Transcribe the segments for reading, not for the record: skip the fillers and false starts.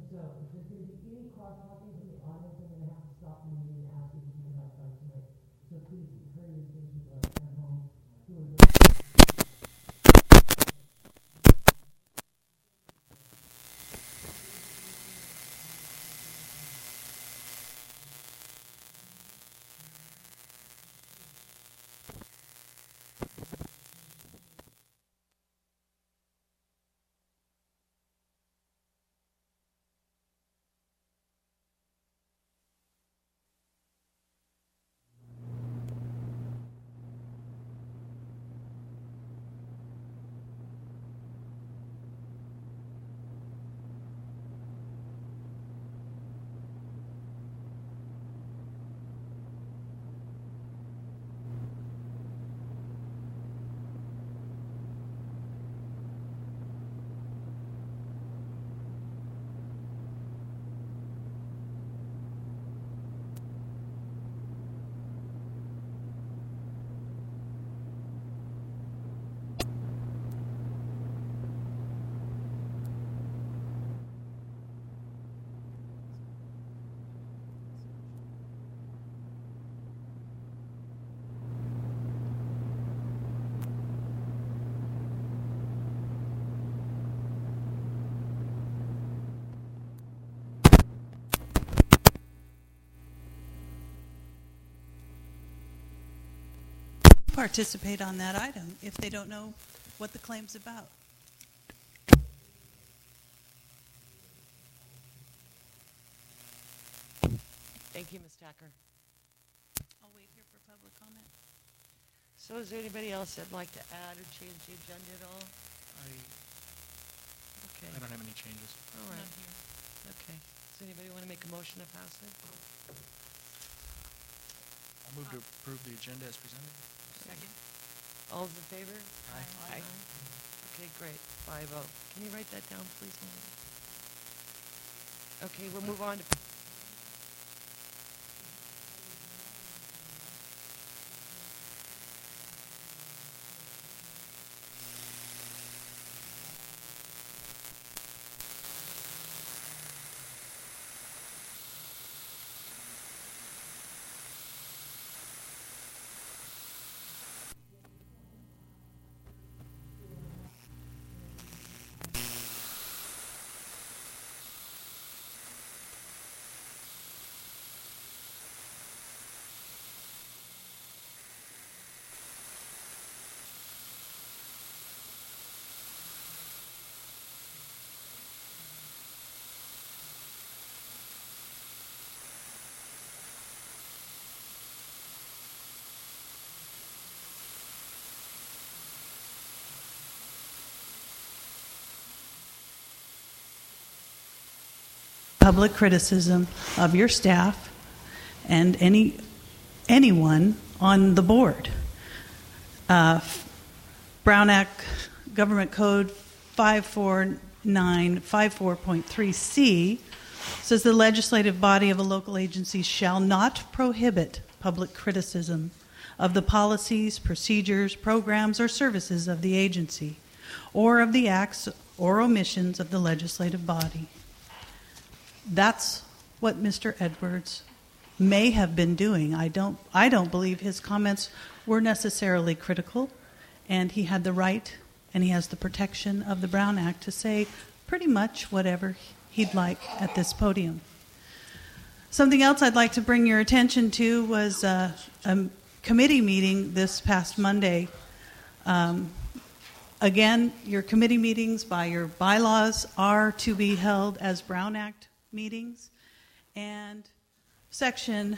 So if there's going to be any crosswalking from the audience, I'm going to have to stop the meeting and ask people to come outside tonight. So please hear your people at home who are participate on that item if they don't know what the claim's about. Thank you, Ms. Tacker. I'll wait here for public comment. So is there anybody else that'd like to add or change the agenda at all? Okay. I don't have any changes. All right. Okay. Does anybody want to make a motion to pass it? I'll move to approve the agenda as presented. Second. All those in favor? Aye. Aye. Okay, great. 5-0. Can you write that down, please, Molly? Okay, we'll move on to... Public criticism of your staff and anyone on the board. Brown Act Government Code 54954.3c says the legislative body of a local agency shall not prohibit public criticism of the policies, procedures, programs, or services of the agency, or of the acts or omissions of the legislative body. That's what Mr. Edwards may have been doing. I don't believe his comments were necessarily critical, and he had the right and he has the protection of the Brown Act to say pretty much whatever he'd like at this podium. Something else I'd like to bring your attention to was a committee meeting this past Monday. Again, your committee meetings by your bylaws are to be held as Brown Act meetings, and section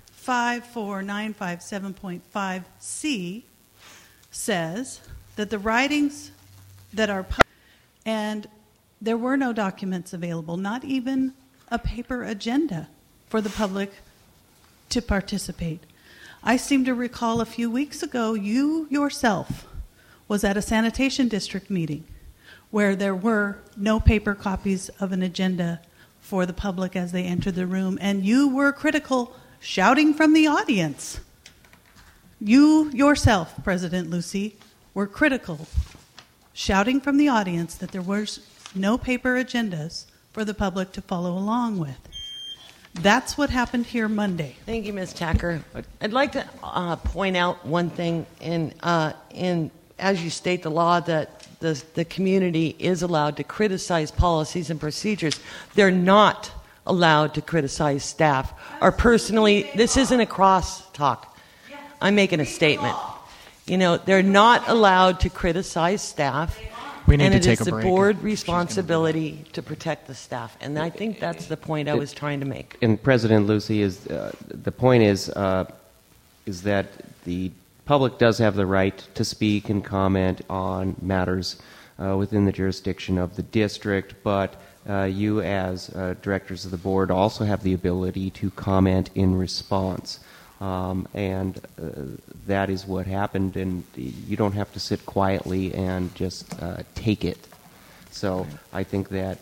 54957.5c says that the writings that are and there were no documents available, not even a paper agenda for the public to participate. I seem to recall a few weeks ago you yourself was at a sanitation district meeting where there were no paper copies of an agenda for the public as they entered the room, and you were critical, shouting from the audience. You yourself, President Lucey, were critical, shouting from the audience that there was no paper agendas for the public to follow along with. That's what happened here Monday. Thank you, Ms. Tacker. I'd like to point out one thing. In as you state the law that the community is allowed to criticize policies and procedures, they're not allowed to criticize staff. Or personally, this isn't a cross-talk. I'm making a statement. You know, they're not allowed to criticize staff. We need and to it take is a the break. board responsibility to protect the staff. And I think that's the point I was trying to make. And President Lucy, is the point is that the public does have the right to speak and comment on matters within the jurisdiction of the district, but you as directors of the board also have the ability to comment in response. And that is what happened, and you don't have to sit quietly and just take it. So I think that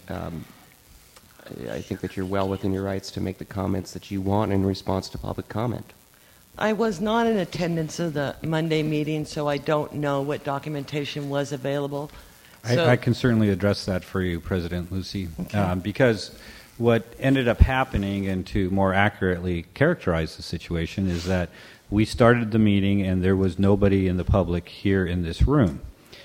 you're well within your rights to make the comments that you want in response to public comment. I was not in attendance of the Monday meeting, so I don't know what documentation was available. I can certainly address that for you, President Lucy, Okay. Because what ended up happening, and to more accurately characterize the situation, is that we started the meeting and there was nobody in the public here in this room.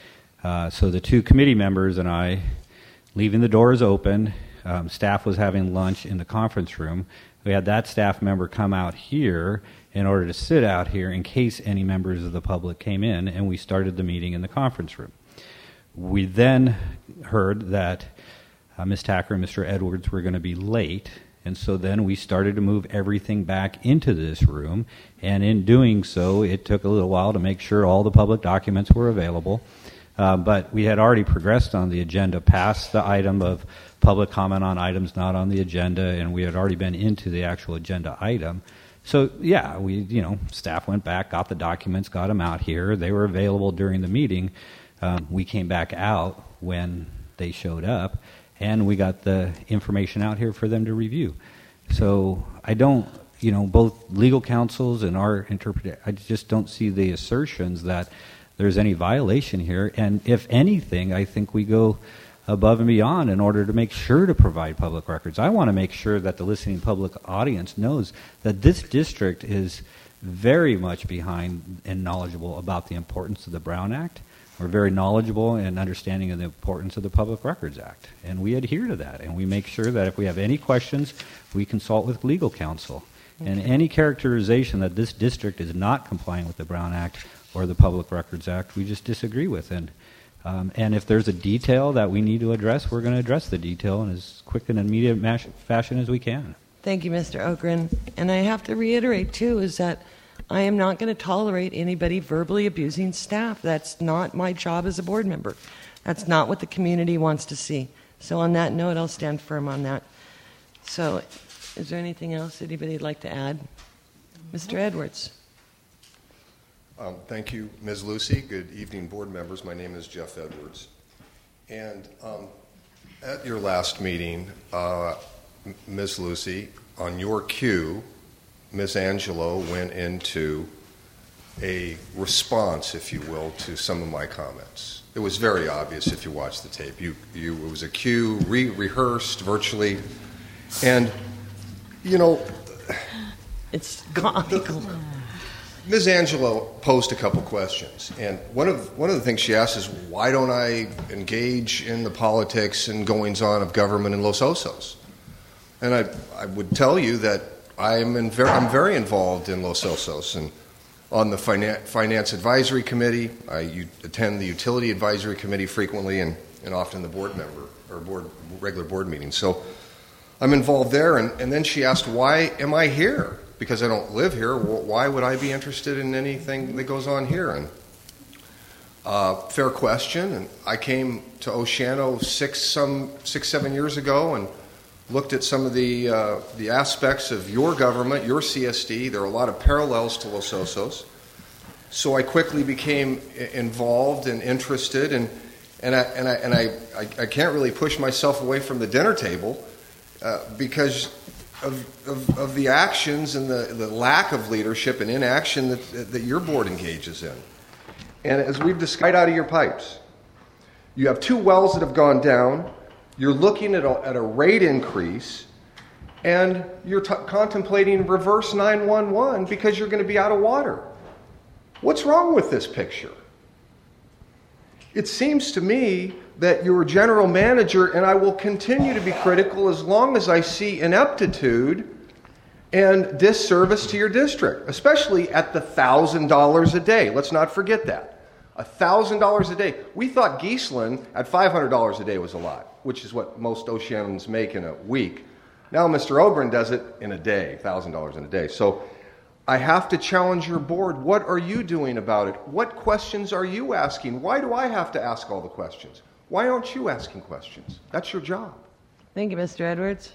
So the two committee members and I, leaving the doors open, staff was having lunch in the conference room. We had that staff member come out here in order to sit out here in case any members of the public came in, and we started the meeting in the conference room. We then heard that Ms. Tacker and Mr. Edwards were going to be late, and so then we started to move everything back into this room, and in doing so, it took a little while to make sure all the public documents were available, but we had already progressed on the agenda past the item of public comment on items not on the agenda, and we had already been into the actual agenda item. So, yeah, staff went back, got the documents, got them out here. They were available during the meeting. We came back out when they showed up, and we got the information out here for them to review. So I don't, both legal counsels and our interpreter, I just don't see the assertions that there's any violation here. And if anything, I think we go above and beyond in order to make sure to provide public records. I want to make sure that the listening public audience knows that this district is very much behind and knowledgeable about the importance of the Brown Act. We're very knowledgeable and understanding of the importance of the Public Records Act, and we adhere to that, and we make sure that if we have any questions, we consult with legal counsel. Okay. And any characterization that this district is not complying with the Brown Act or the Public Records Act, we just disagree with. And if there's a detail that we need to address, we're going to address the detail in as quick and immediate fashion as we can. Thank you, Mr. Ogren. And I have to reiterate, too, is that I am not going to tolerate anybody verbally abusing staff. That's not my job as a board member. That's not what the community wants to see. So on that note, I'll stand firm on that. So is there anything else anybody would like to add? Mr. Edwards. Thank you, Ms. Lucy. Good evening, board members. My name is Jeff Edwards. And at your last meeting, Ms. Lucy, on your cue, Ms. Angelo went into a response, if you will, to some of my comments. It was very obvious if you watched the tape. It was a cue, rehearsed virtually, and it's comical. Ms. Angelo posed a couple questions, and one of the things she asked is, why don't I engage in the politics and goings-on of government in Los Osos? And I would tell you that I'm very involved in Los Osos, and on the Finance Advisory Committee. I attend the Utility Advisory Committee frequently, and often the board member or regular board meetings. So I'm involved there, and then she asked, why am I here? Because I don't live here. Why would I be interested in anything that goes on here? And fair question. And I came to Oceano 6-7 years ago and looked at some of the aspects of your government, your CSD. There are a lot of parallels to Los Osos. So I quickly became involved and interested, and I can't really push myself away from the dinner table because of the actions and the lack of leadership and inaction that your board engages in. And as we've discussed, right out of your pipes. You have 2 wells that have gone down. You're looking at a rate increase, and you're contemplating reverse 911 because you're going to be out of water. What's wrong with this picture? It seems to me that your general manager, and I will continue to be critical as long as I see ineptitude and disservice to your district, especially at the $1,000 a day. Let's not forget that. $1,000 a day. We thought Geeslin at $500 a day was a lot, which is what most Oceanans make in a week. Now Mr. Ogren does it in a day, $1,000 in a day. So I have to challenge your board. What are you doing about it? What questions are you asking? Why do I have to ask all the questions? Why aren't you asking questions? That's your job. Thank you, Mr. Edwards.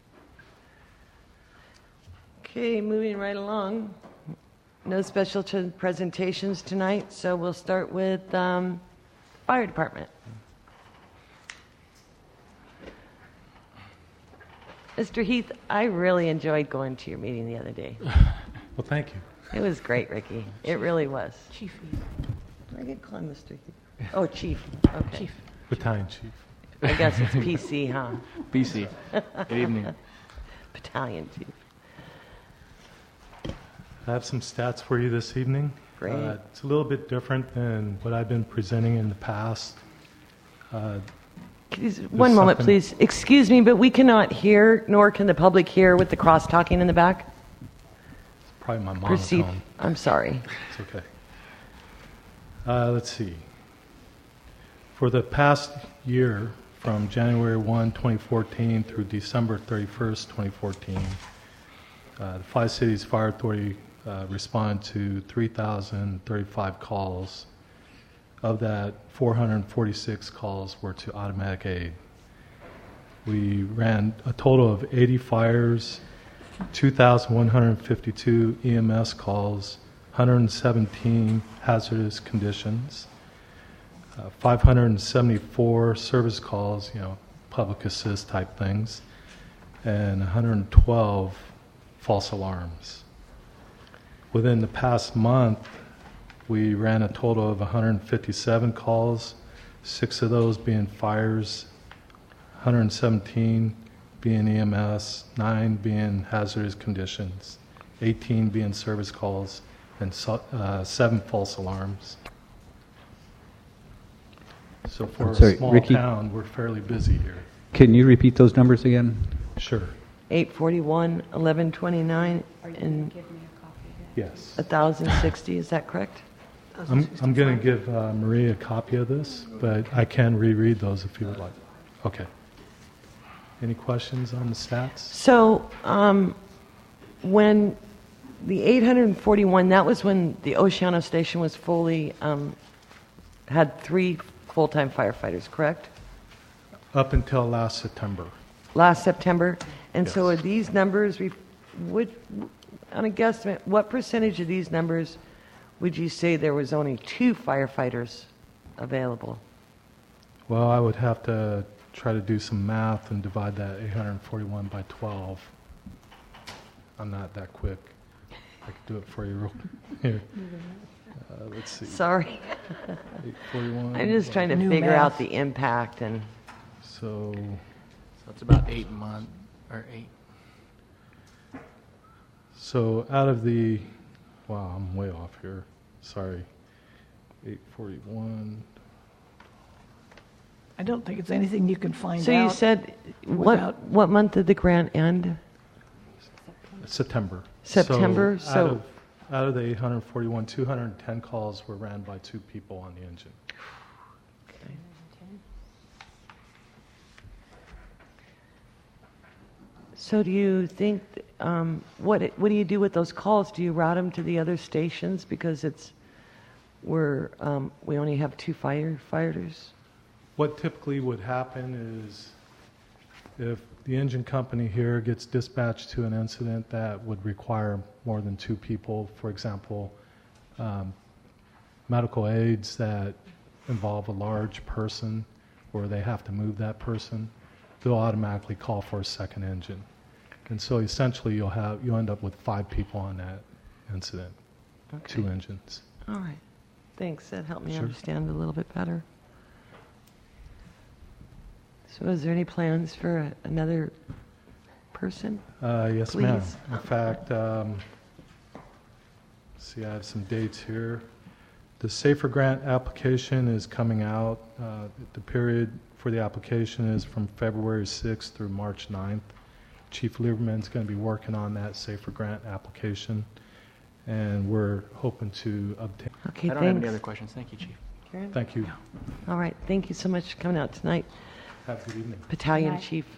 Okay, moving right along. No special presentations tonight, so we'll start with Fire Department. Mr. Heath, I really enjoyed going to your meeting the other day. Well, thank you. It was great, Ricky. It really was. Chief. Did I get called Mr. Heath? Oh, Chief. Okay. Chief. Battalion Chief. I guess it's PC, huh? BC. Good evening. Battalion Chief. I have some stats for you this evening. Great. It's a little bit different than what I've been presenting in the past. One moment, something- please. Excuse me, but we cannot hear, nor can the public hear with the cross-talking in the back. It's probably my Proceed. monotone. I'm sorry. It's okay. Let's see. For the past year, from January 1, 2014 through December 31st, 2014, the Five Cities Fire Authority responded to 3,035 calls. Of that, 446 calls were to automatic aid. We ran a total of 80 fires, 2,152 EMS calls, 117 hazardous conditions, 574 service calls, public assist type things, and 112 false alarms. Within the past month, we ran a total of 157 calls, 6 of those being fires, 117 being EMS, 9 being hazardous conditions, 18 being service calls, and 7 false alarms. So for I'm sorry, a small Ricky? town, we're fairly busy here. Can you repeat those numbers again? Sure. 841, 1129, and Yes. 1,060. Is that correct? I'm going to give Marie a copy of this, but I can reread those if you would like. Okay. Any questions on the stats? So, when the 841, that was when the Oceano station was fully, had 3 full-time firefighters, correct? Up until last September. Last September. And so are Yes. these numbers, on a guesstimate, what percentage of these numbers would you say there was only 2 firefighters available? Well, I would have to try to do some math and divide that 841 by 12. I'm not that quick. I could do it for you real here. Let's see. Sorry. 841. I'm just trying to New figure math. out the impact and... So, So it's about 8 months, or 8. so out of the, wow, I'm way off here. Sorry. 841. I don't think it's anything you can find So out. you said, without- what month did the grant end? September. September, so- out of the 841, 210 calls were ran by 2 people on the engine. So do you think, what do you do with those calls? Do you route them to the other stations because we only have 2 firefighters? What typically would happen is if the engine company here gets dispatched to an incident that would require more than 2 people, for example, medical aids that involve a large person or they have to move that person, they'll automatically call for a second engine. And so essentially you'll end up with 5 people on that incident, Okay. 2 engines. All right. Thanks. That helped me Sure. understand a little bit better. So is there any plans for another person? Yes, ma'am. Please. In fact, see, I have some dates here. The SAFER grant application is coming out. The period for the application is from February 6th through March 9th. Chief Lieberman's going to be working on that SAFER grant application, and we're hoping to obtain. Okay, I don't have any thanks. other questions. Thank you, Chief. Karen? Thank you. All right, thank you so much for coming out tonight, Have a good evening. Battalion Good night. Chief.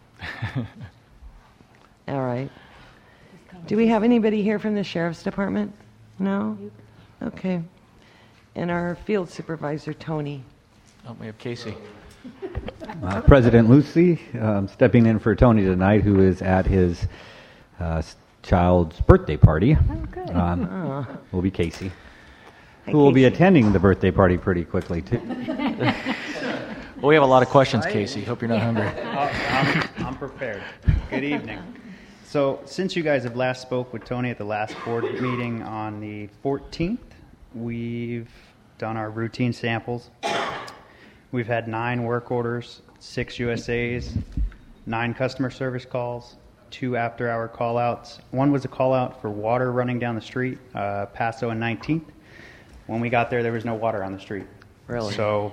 All right. Do we have anybody here from the Sheriff's Department? No? Okay. And our field supervisor, Tony. Oh, we have Casey. President Lucy, stepping in for Tony tonight, who is at his child's birthday party. Oh, good. Will be Casey, Hi, who will be Casey. attending the birthday party pretty quickly, too. Well, we have a lot of questions, Casey. Hope you're not hungry. I'm prepared. Good evening. So, since you guys have last spoke with Tony at the last board meeting on the 14th, we've done our routine samples. We've had 9 work orders, 6 USAs, 9 customer service calls, 2 after-hour call-outs. One was a call-out for water running down the street, Paso and 19th. When we got there, there was no water on the street. Really? So,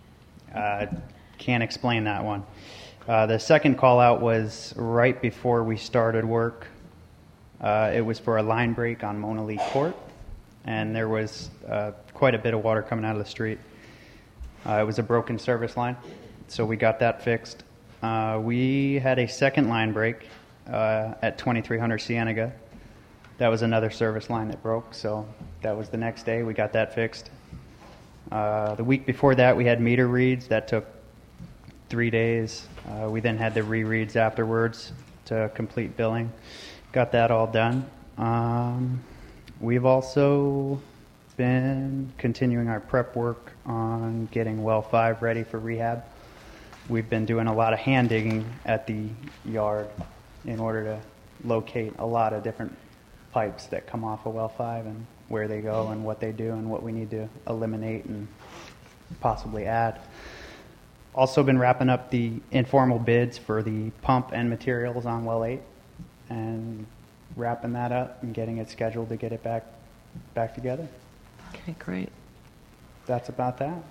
can't explain that one. The second call-out was right before we started work. It was for a line break on Mona Lee Court, and there was quite a bit of water coming out of the street. It was a broken service line, so we got that fixed. We had a second line break at 2300 Cienega. That was another service line that broke, so that was the next day. We got that fixed. The week before that, we had meter reads. That took 3 days. We then had the rereads afterwards to complete billing. Got that all done. We've also been continuing our prep work on getting well 5 ready for rehab. We've been doing a lot of hand digging at the yard in order to locate a lot of different pipes that come off of well 5 and where they go and what they do and what we need to eliminate and possibly add. Also been wrapping up the informal bids for the pump and materials on well 8 and wrapping that up and getting it scheduled to get it back together. Okay, great. That's about that.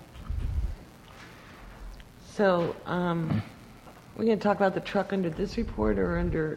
So, we're going to talk about the truck under this report or under...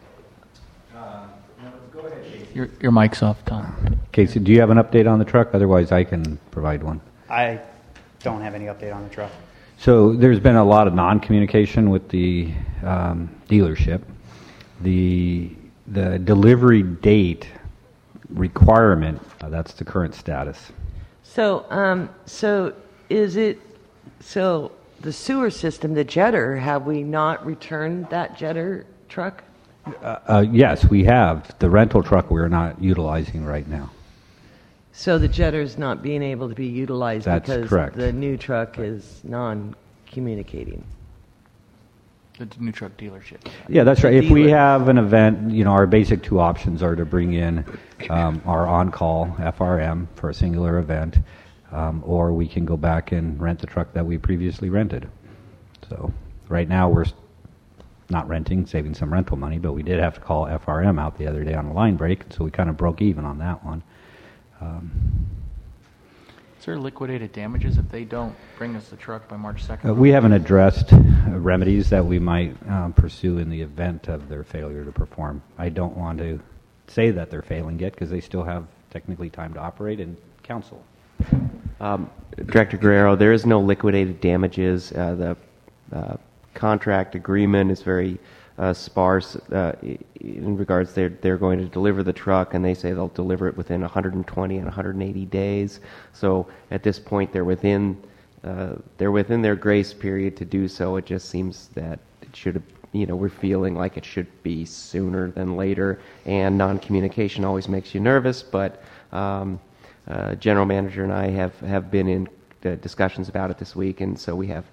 Your mic's off, Tom. Casey, do you have an update on the truck? Otherwise, I can provide one. I don't have any update on the truck. So there's been a lot of non-communication with the dealership. The delivery date requirement, that's the current status. So, is it... So, the sewer system, the jetter, have we not returned that jetter truck? Yes, we have. The rental truck we're not utilizing right now. So the jetter's not being able to be utilized That's because correct. the new truck is non-communicating. The new truck dealership. Yeah, that's The right. If we dealer. have an event, our basic 2 options are to bring in our on-call FRM for a singular event, or we can go back and rent the truck that we previously rented. So right now we're not renting, saving some rental money, but we did have to call FRM out the other day on a line break, so we kind of broke even on that one. Is there liquidated damages if they don't bring us the truck by March 2nd? We haven't addressed remedies that we might pursue in the event of their failure to perform. I don't want to say that they're failing yet because they still have technically time to operate and counsel. Director Guerrero, there is no liquidated damages. The contract agreement is very sparse in regards they're going to deliver the truck, and they say they'll deliver it within 120 and 180 days. So at this point, they're within their grace period to do so. It just seems that it should have, we're feeling like it should be sooner than later, and non-communication always makes you nervous, but General Manager and I have been in discussions about it this week, and so we have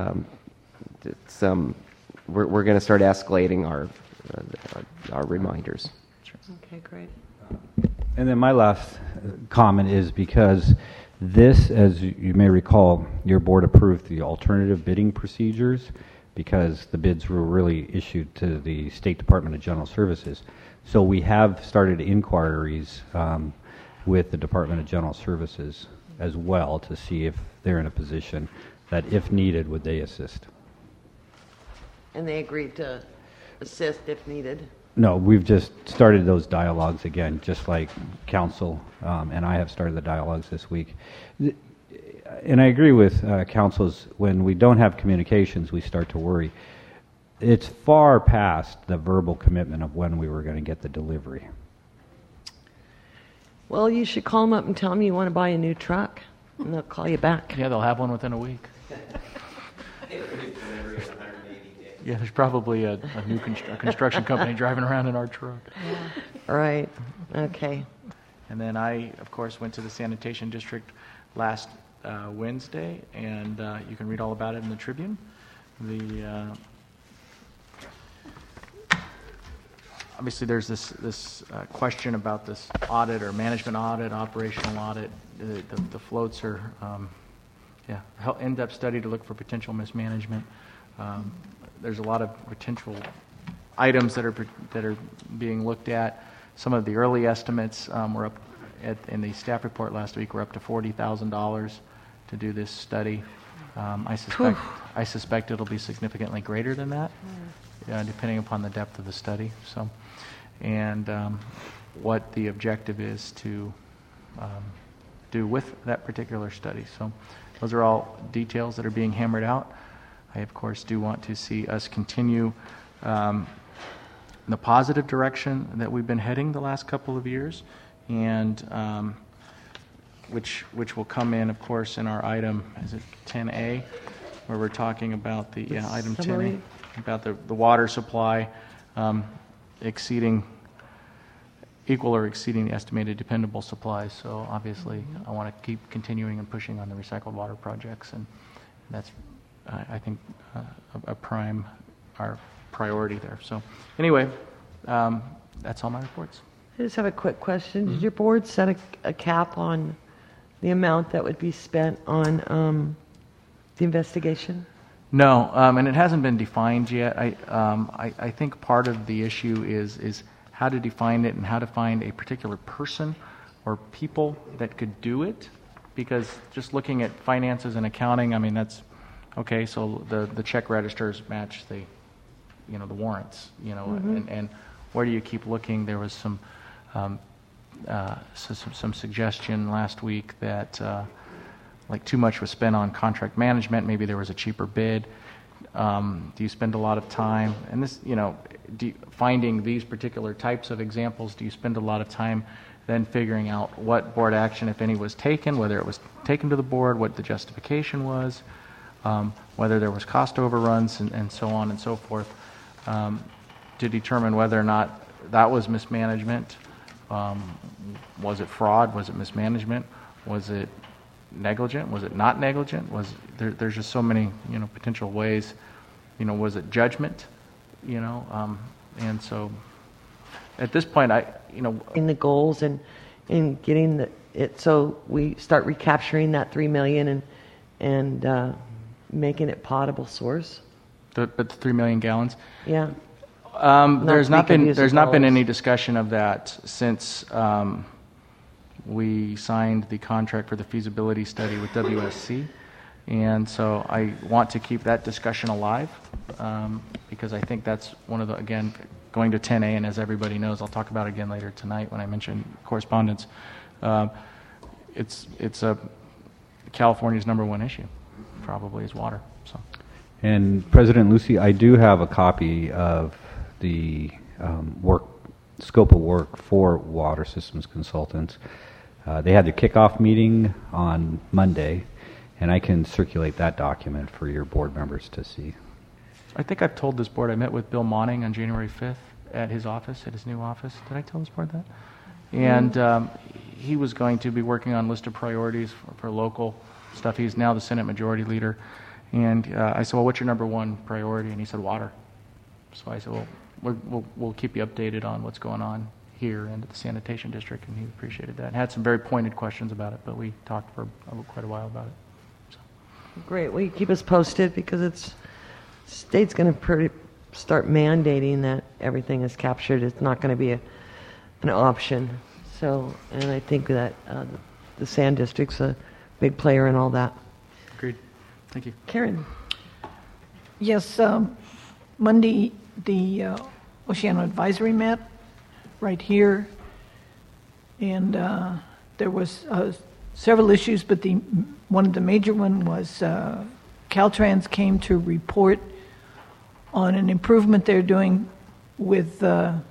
we're going to start escalating our reminders. Okay, great. And then my last comment is because this, as you may recall, your board approved the alternative bidding procedures because the bids were really issued to the State Department of General Services. So we have started inquiries with the Department of General Services as well to see if they're in a position that, if needed, would they assist. And they agreed to assist if needed. No, we've just started those dialogues again, just like council and I have started the dialogues this week. And I agree with councils, when we don't have communications, we start to worry. It's far past the verbal commitment of when we were going to get the delivery. Well, you should call them up and tell them you want to buy a new truck, and they'll call you back. Yeah, they'll have one within a week. Yeah, there's probably a new construction company driving around in our truck. Right. Okay. And then I, of course, went to the sanitation district last Wednesday, and you can read all about it in the Tribune. Obviously, there's this question about this audit or management audit, operational audit. The floats are, in-depth study to look for potential mismanagement. There's a lot of potential items that are being looked at. Some of the early estimates were up in the staff report last week. Were up to $40,000 to do this study. I suspect it'll be significantly greater than that, depending upon the depth of the study. So, and what the objective is to do with that particular study. So, those are all details that are being hammered out. I, of course, do want to see us continue in the positive direction that we've been heading the last couple of years, and which will come in, of course, in our item, is it 10A, where we're talking about the item 10A, about the water supply equal or exceeding the estimated dependable supply. So obviously, I want to keep continuing and pushing on the recycled water projects, and that's, I think, our priority there. So anyway, that's all my reports. I just have a quick question. Did your board set a cap on the amount that would be spent on the investigation? No, and it hasn't been defined yet. I think part of the issue is how to define it and how to find a particular person or people that could do it. Because just looking at finances and accounting, I mean, that's okay. So the check registers match the warrants, and where do you keep looking? There was some suggestion last week that like too much was spent on contract management. Maybe there was a cheaper bid. Do you spend a lot of time? And this, finding these particular types of examples, do you spend a lot of time then figuring out what board action, if any, was taken, whether it was taken to the board, what the justification was, whether there was cost overruns, and so on and so forth, to determine whether or not that was mismanagement. Was it fraud? Was it mismanagement? Was it negligent? Was it not negligent? There's just so many potential ways. Was it judgment? And so at this point, in the goals and in getting it so we start recapturing that $3 million and making it potable source. But the 3 million gallons. Yeah. There's not been any discussion of that since we signed the contract for the feasibility study with WSC, and so I want to keep that discussion alive because I think that's one of the, again, going to 10A, and as everybody knows, I'll talk about it again later tonight when I mention correspondence. It's California's number one issue, probably, is water. So. And President Lucy, I do have a copy of the scope of work for Water Systems Consultants. They had their kickoff meeting on Monday, and I can circulate that document for your board members to see. I think I've told this board, I met with Bill Monning on January 5th at his office, at his new office. Did I tell this board that? And he was going to be working on list of priorities for local stuff. He's now the Senate Majority Leader. And I said, well, what's your number one priority? And he said, water. So I said, well, we'll keep you updated on what's going on here and at the sanitation district, and he appreciated that. And had some very pointed questions about it, but we talked for quite a while about it. So. Great. Will you keep us posted, because it's state's going to start mandating that everything is captured. It's not going to be an option. So, and I think that the Sand District's a big player in all that. Agreed. Thank you. Karen. Yes, Monday the Oceano Advisory met right here, and there was several issues, but one of the major one was Caltrans came to report on an improvement they're doing with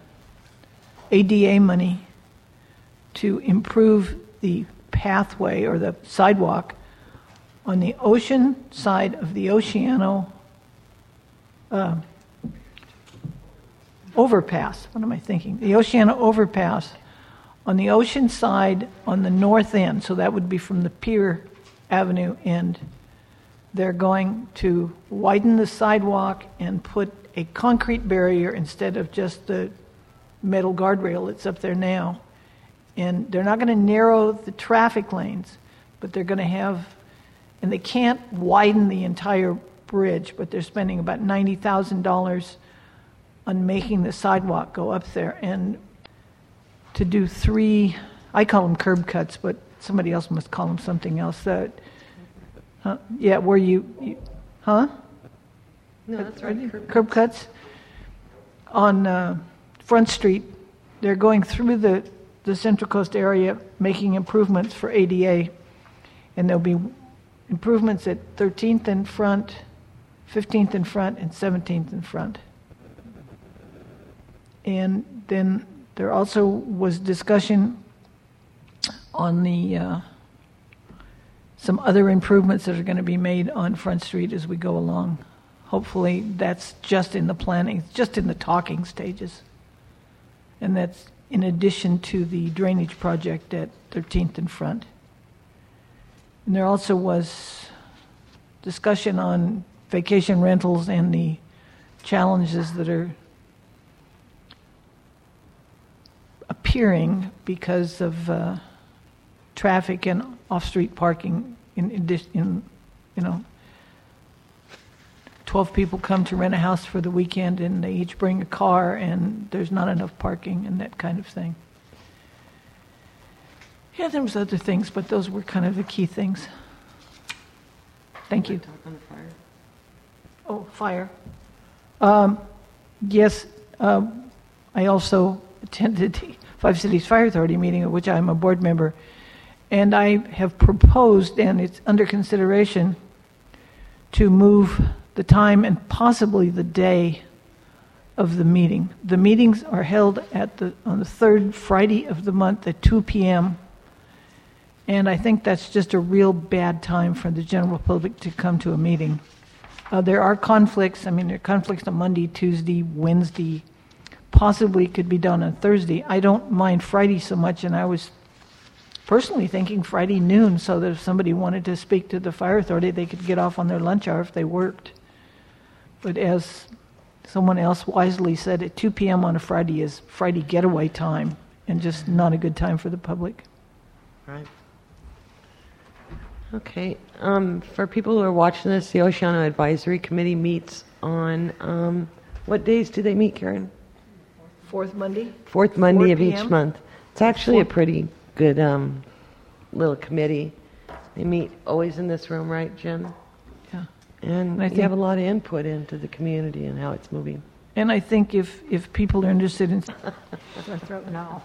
ADA money to improve the pathway or the sidewalk on the ocean side of the Oceano overpass. What am I thinking? The Oceano overpass on the ocean side on the north end, so that would be from the Pier Avenue end. They're going to widen the sidewalk and put a concrete barrier instead of just the metal guardrail that's up there now. And they're not going to narrow the traffic lanes, but they're going to have, and they can't widen the entire bridge, but they're spending about $90,000 on making the sidewalk go up there and to do 3, I call them curb cuts, but somebody else must call them something else. Yeah, where you huh? No, that's right. Curb cuts on Front Street. They're going through the Central Coast area, making improvements for ADA, and there'll be improvements at 13th in front, 15th in front, and 17th in front. And then there also was discussion on the some other improvements that are going to be made on Front Street as we go along. Hopefully that's just in the planning, just in the talking stages. And that's in addition to the drainage project at 13th and Front. And there also was discussion on vacation rentals and the challenges that are appearing because of traffic and off-street parking. In 12 people come to rent a house for the weekend and they each bring a car and there's not enough parking and that kind of thing. Yeah, there was other things, but those were kind of the key things. Thank you. Talk on the fire. Oh, fire. Yes, I also attended the Five Cities Fire Authority meeting, of which I'm a board member, and I have proposed, and it's under consideration, to move the time and possibly the day of the meeting. The meetings are held on the third Friday of the month at 2 p.m., and I think that's just a real bad time for the general public to come to a meeting. There are conflicts. I mean, there are conflicts on Monday, Tuesday, Wednesday. Possibly could be done on Thursday. I don't mind Friday so much, and I was personally thinking Friday noon, so that if somebody wanted to speak to the fire authority, they could get off on their lunch hour if they worked. But as someone else wisely said, at 2 p.m. on a Friday is Friday getaway time, and just not a good time for the public. Right. Okay. For people who are watching this, the Oceano Advisory Committee meets on, what days do they meet, Karen? Fourth Monday? Fourth Monday 4 of each p.m. month. It's actually a pretty good little committee. They meet always in this room, right, Jen? Yeah. And I you have a lot of input into the community and how it's moving. And I think if people are interested in... Sore throat now.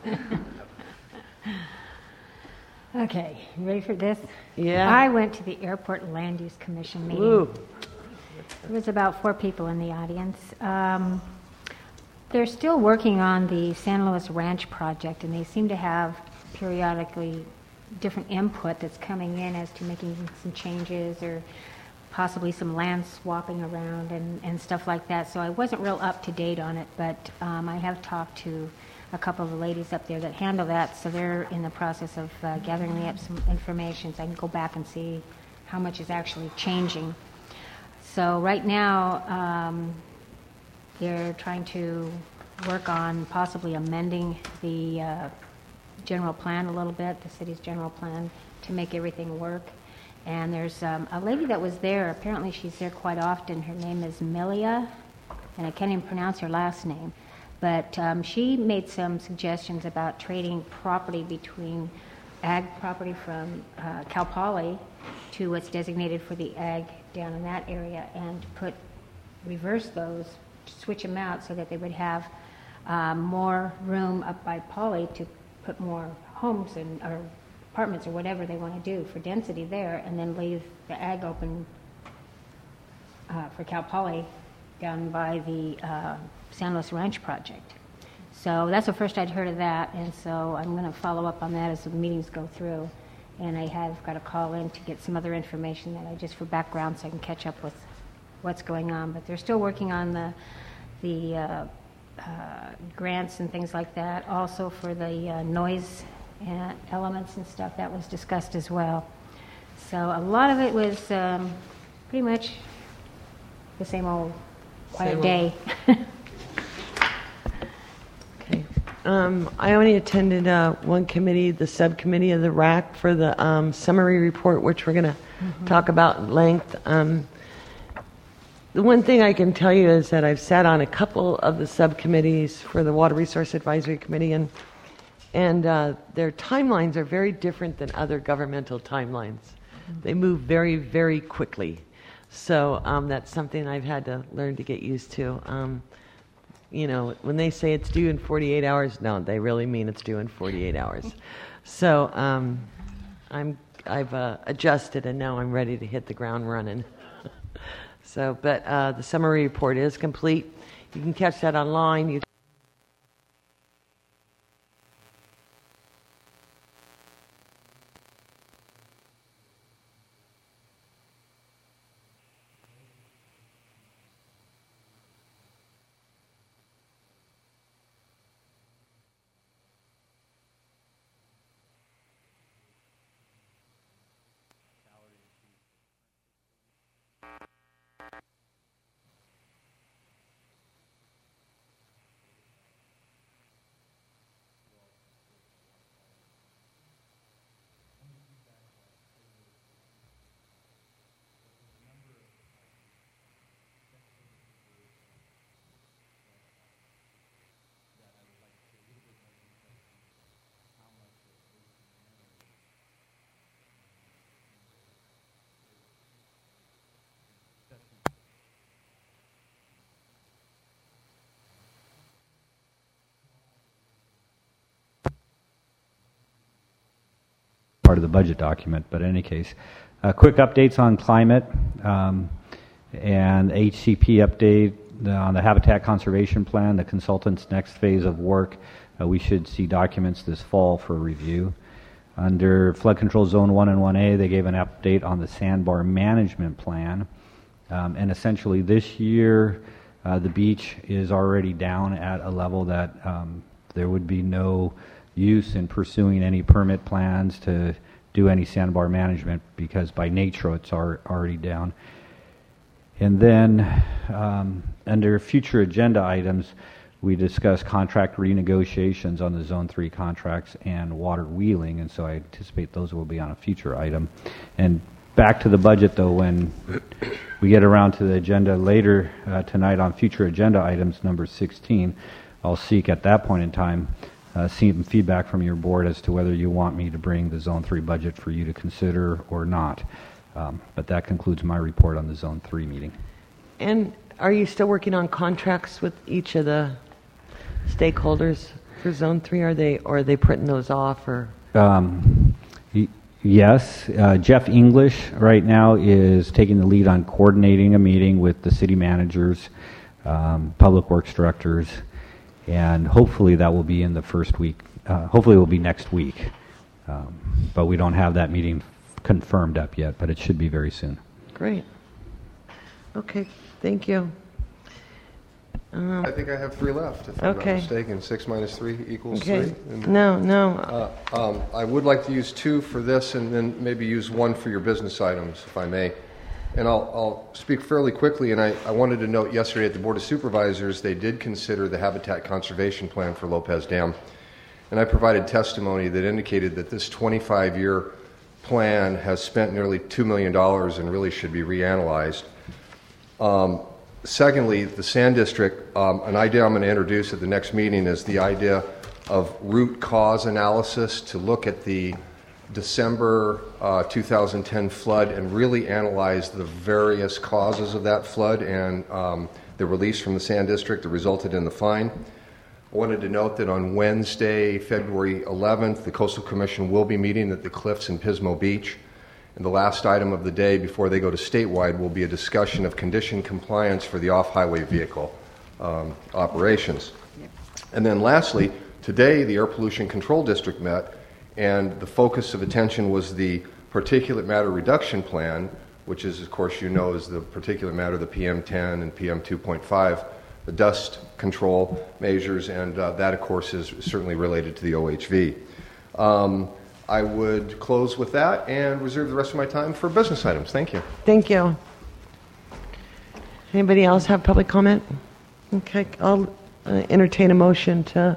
Okay, you ready for this? Yeah. I went to the Airport Land Use Commission meeting. Ooh. There was about 4 people in the audience. They're still working on the San Luis Ranch project, and they seem to have periodically different input that's coming in as to making some changes or possibly some land swapping around and stuff like that. So I wasn't real up to date on it, but I have talked to a couple of the ladies up there that handle that, so they're in the process of gathering me up some information so I can go back and see how much is actually changing. So right now, they're trying to work on possibly amending the general plan a little bit, the city's general plan, to make everything work. And there's a lady that was there. Apparently she's there quite often. Her name is Milia, and I can't even pronounce her last name. But she made some suggestions about trading property between ag property from Cal Poly to what's designated for the ag down in that area, and reverse those, switch them out so that they would have more room up by Poly to put more homes or apartments or whatever they want to do for density there, and then leave the ag open for Cal Poly down by the San Luis Ranch project. So that's the first I'd heard of that, and so I'm going to follow up on that as the meetings go through. And I have got to call in to get some other information that just for background so I can catch up with what's going on. But they're still working on the grants and things like that. Also for the noise elements and stuff that was discussed as well. So a lot of it was pretty much the same old quiet day. Okay. I only attended one committee, the subcommittee of the RAC, for the summary report, which we're going to talk about at length. The one thing I can tell you is that I've sat on a couple of the subcommittees for the Water Resource Advisory Committee, and their timelines are very different than other governmental timelines. They move very, very quickly. So that's something I've had to learn to get used to. You know, when they say it's due in 48 hours, no, they really mean it's due in 48 hours. So I've adjusted, and now I'm ready to hit the ground running. So, but the summary report is complete. You can catch that online. part of the budget document, but in any case, quick updates on climate and HCP update on the Habitat Conservation Plan, the consultant's next phase of work. We should see documents this fall for review. Under Flood Control Zone 1 and 1A, they gave an update on the sandbar management plan. And essentially this year, the beach is already down at a level that there would be no use in pursuing any permit plans to do any sandbar management because by nature it's already down. And then under future agenda items, we discussed contract renegotiations on the Zone 3 contracts and water wheeling, and so I anticipate those will be on a future item. And back to the budget, though, when we get around to the agenda later tonight on future agenda items, number 16, I'll seek at that point in time some feedback from your board as to whether you want me to bring the Zone 3 budget for you to consider or not. But that concludes my report on the Zone 3 meeting. And are you still working on contracts with each of the stakeholders for Zone 3? Or are they printing those off? Or yes. Jeff English right now is taking the lead on coordinating a meeting with the city managers, public works directors, and hopefully that will be in the first week. Hopefully it will be next week. But we don't have that meeting confirmed up yet, but it should be very soon. Great. Okay, thank you. I think I have 3 left, if I'm not mistaken. 6 minus 3 equals 3. And, No. I would like to use 2 for this and then maybe use 1 for your business items, if I may. And I'll speak fairly quickly, and I wanted to note yesterday at the Board of Supervisors, they did consider the Habitat Conservation Plan for Lopez Dam. And I provided testimony that indicated that this 25-year plan has spent nearly $2 million and really should be reanalyzed. Secondly, the Sand District, an idea I'm going to introduce at the next meeting is the idea of root cause analysis to look at the December 2010 flood and really analyze the various causes of that flood and the release from the Sand District that resulted in the fine. I wanted to note that on Wednesday, February 11th, the Coastal Commission will be meeting at the Cliffs in Pismo Beach. And the last item of the day before they go to statewide will be a discussion of condition compliance for the off-highway vehicle operations. And then lastly, today the Air Pollution Control District met, and the focus of attention was the particulate matter reduction plan, which is, of course, you know, is the particulate matter, the PM10 and PM2.5, the dust control measures, and that, of course, is certainly related to the OHV. I would close with that and reserve the rest of my time for business items. Thank you. Thank you. Anybody else have public comment? Okay, I'll entertain a motion to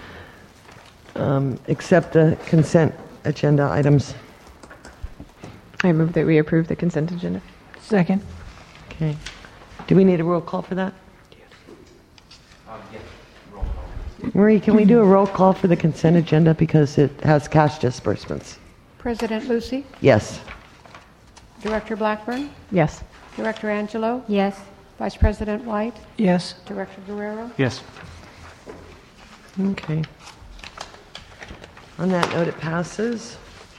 accept the consent agenda items. I move that we approve the consent agenda. Second. Okay. Do we need a roll call for that? Marie, can we do a roll call for the consent agenda because it has cash disbursements? President Lucy? Yes. Director Blackburn? Yes. Director Angelo? Yes. Vice President White? Yes. Director Guerrero? Yes. Okay. On that note, it passes.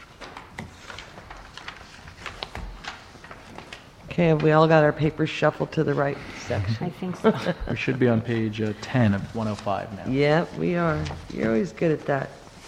Okay, have we all got our papers shuffled to the right section? I think so. We should be on page 10 of 105 now. Yep, we are. You're always good at that.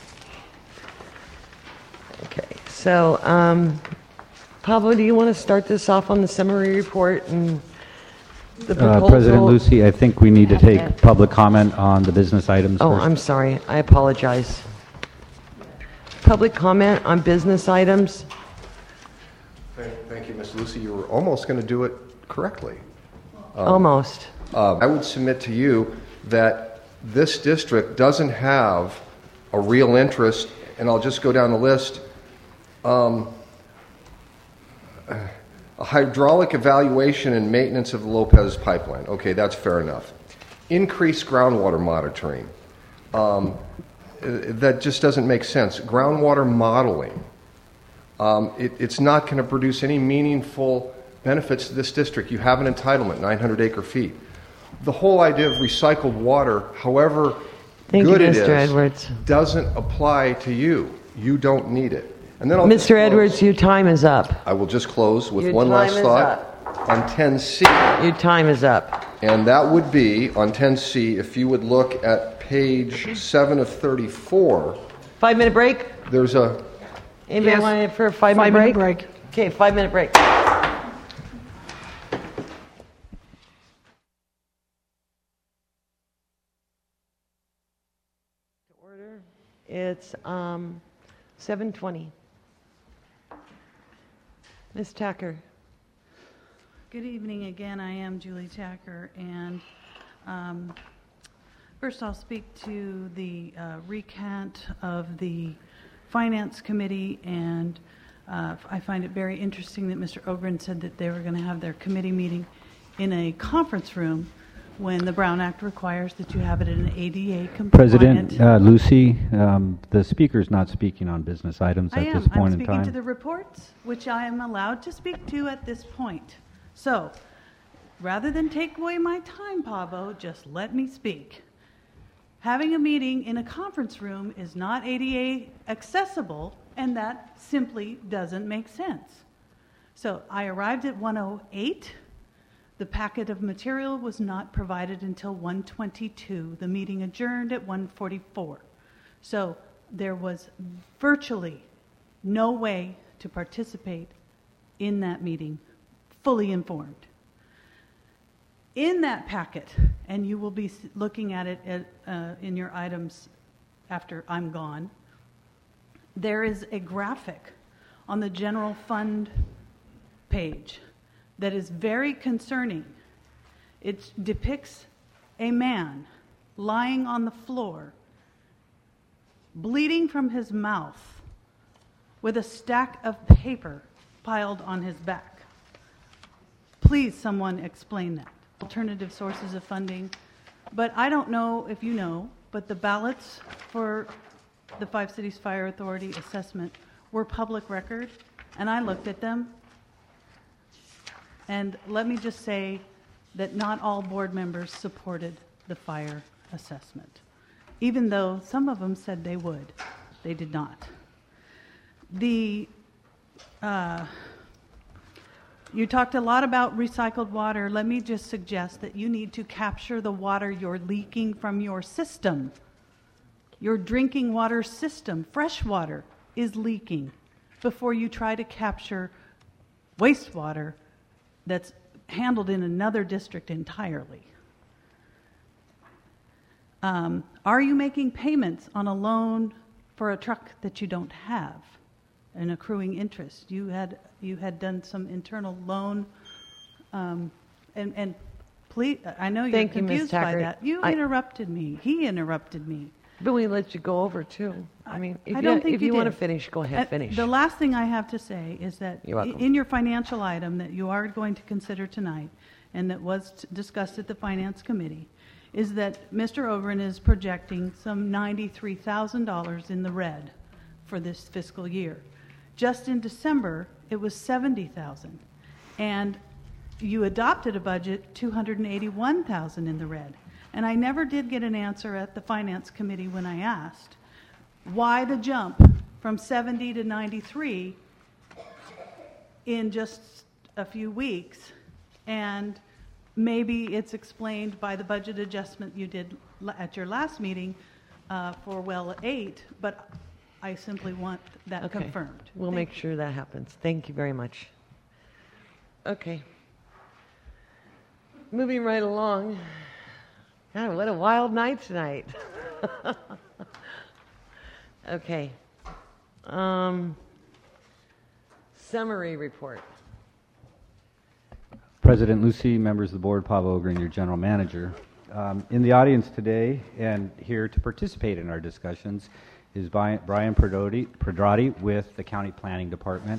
Okay, so Pablo, do you want to start this off on the summary report and the proposal? President Lucy, I think we need to take public comment on the business items Oh, first. I'm sorry. I apologize. Public comment on business items. Thank you, Ms. Lucy. You were almost going to do it correctly. Almost. I would submit to you that this district doesn't have a real interest, and I'll just go down the list. A hydraulic evaluation and maintenance of the Lopez pipeline. Okay, that's fair enough. Increased groundwater monitoring. That just doesn't make sense. Groundwater modeling. It's not going to produce any meaningful benefits to this district. You have an entitlement, 900 acre feet. The whole idea of recycled water, however good it is, doesn't apply to you. You don't need it. And then Mr. Edwards, your time is up. I will just close with one last thought on 10C. Your time is up. And that would be, on 10C, if you would look at page 7 of 34. 5 minute break? There's a... Anybody want it for a 5 minute break? Okay, 5 minute break. Order. It's 7:20. Ms. Tacker. Good evening again. I am Julie Tacker, and first I'll speak to the recant of the Finance Committee, and I find it very interesting that Mr. Ogren said that they were going to have their committee meeting in a conference room when the Brown Act requires that you have it in an ADA compliant. President Lucy, the speaker's not speaking on business items at this point in time. I'm speaking to the reports, which I am allowed to speak to at this point. So, rather than take away my time, Pavo, just let me speak. Having a meeting in a conference room is not ADA accessible, and that simply doesn't make sense. So I arrived at 1:08. The packet of material was not provided until 1:22. The meeting adjourned at 1:44. So there was virtually no way to participate in that meeting fully informed. In that packet, and you will be looking at it in your items after I'm gone, there is a graphic on the general fund page that is very concerning. It depicts a man lying on the floor, bleeding from his mouth, with a stack of paper piled on his back. Please, someone explain that. Alternative sources of funding. But I don't know if you know, but the ballots for the Five Cities Fire Authority assessment were public record, and I looked at them. And let me just say that not all board members supported the fire assessment, even though some of them said they would. They did not. You talked a lot about recycled water. Let me just suggest that you need to capture the water you're leaking from your system. Your drinking water system, fresh water, is leaking before you try to capture wastewater that's handled in another district entirely. Are you making payments on a loan for a truck that you don't have? An accruing interest. You had done some internal loan, and please, I know you're confused by that. You interrupted me. He interrupted me. But we let you go over too. I mean, if you want to finish, go ahead, finish. The last thing I have to say is that in your financial item that you are going to consider tonight, and that was discussed at the Finance Committee, is that Mr. Ogren is projecting some $93,000 in the red for this fiscal year. Just in December, it was $70,000, and you adopted a budget $281,000 in the red. And I never did get an answer at the Finance Committee when I asked why the jump from 70 to 93 in just a few weeks. And maybe it's explained by the budget adjustment you did at your last meeting for well 8, but I simply want that confirmed. We'll make sure that happens. Thank you very much. Okay. Moving right along. God, what a wild night tonight. Okay. Summary report. President Lucy, members of the board, Pavel Ogren, your general manager. In the audience today and here to participate in our discussions is Brian Pedrati with the County Planning Department.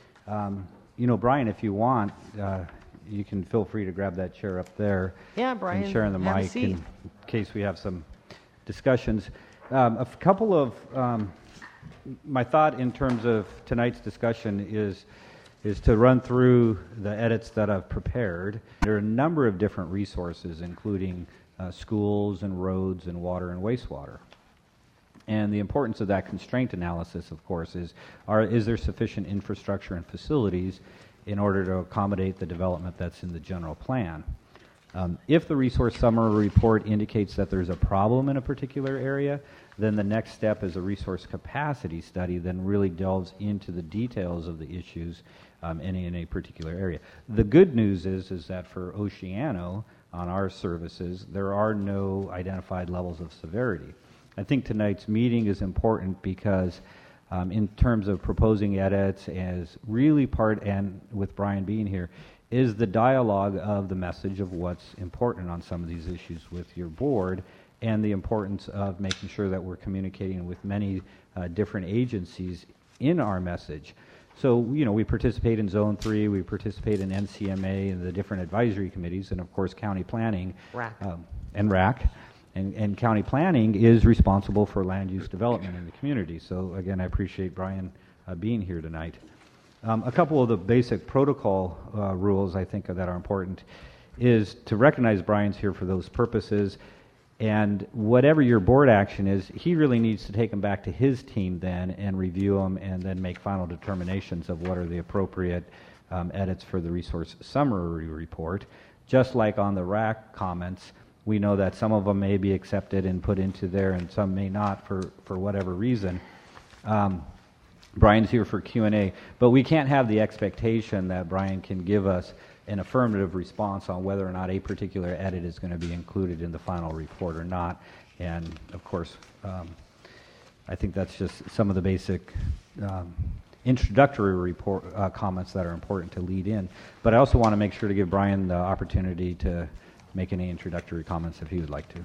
Brian, if you want, you can feel free to grab that chair up there. Yeah, Brian. And share the mic in case we have some discussions. A couple of my thought in terms of tonight's discussion is to run through the edits that I've prepared. There are a number of different resources, including schools and roads and water and wastewater. And the importance of that constraint analysis, of course, is there sufficient infrastructure and facilities in order to accommodate the development that's in the general plan? If the resource summary report indicates that there's a problem in a particular area, then the next step is a resource capacity study, then really delves into the details of the issues in a particular area. The good news is that for Oceano, on our services, there are no identified levels of severity. I think tonight's meeting is important because in terms of proposing edits as really part, and with Brian being here, is the dialogue of the message of what's important on some of these issues with your board, and the importance of making sure that we're communicating with many different agencies in our message. So, we participate in Zone 3, we participate in NCMA and the different advisory committees, and of course County Planning and RAC. And county planning is responsible for land use development in the community. So again, I appreciate Brian being here tonight. A couple of the basic protocol rules I think that are important is to recognize Brian's here for those purposes, and whatever your board action is, he really needs to take them back to his team then and review them and then make final determinations of what are the appropriate edits for the resource summary report. Just like on the RAC comments, we know that some of them may be accepted and put into there and some may not for whatever reason. Brian's here for Q&A, but we can't have the expectation that Brian can give us an affirmative response on whether or not a particular edit is going to be included in the final report or not. And of course, I think that's just some of the basic introductory comments that are important to lead in. But I also want to make sure to give Brian the opportunity to make any introductory comments if he would like to.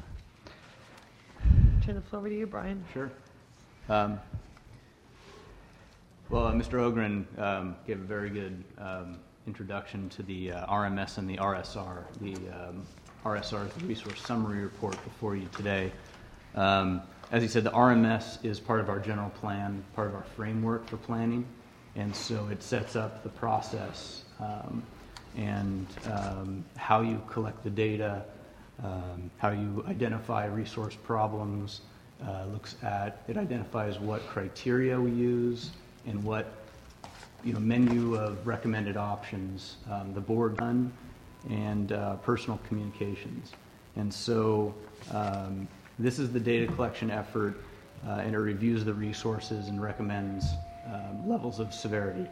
Turn the floor over to you, Brian. Sure. Well, Mr. Ogren gave a very good introduction to the RMS and the RSR. The RSR is the Resource Summary Report before you today. As he said, the RMS is part of our general plan, part of our framework for planning, and so it sets up the process and how you collect the data, how you identify resource problems, it identifies what criteria we use and what menu of recommended options the board done, and personal communications. And so this is the data collection effort, and it reviews the resources and recommends levels of severity.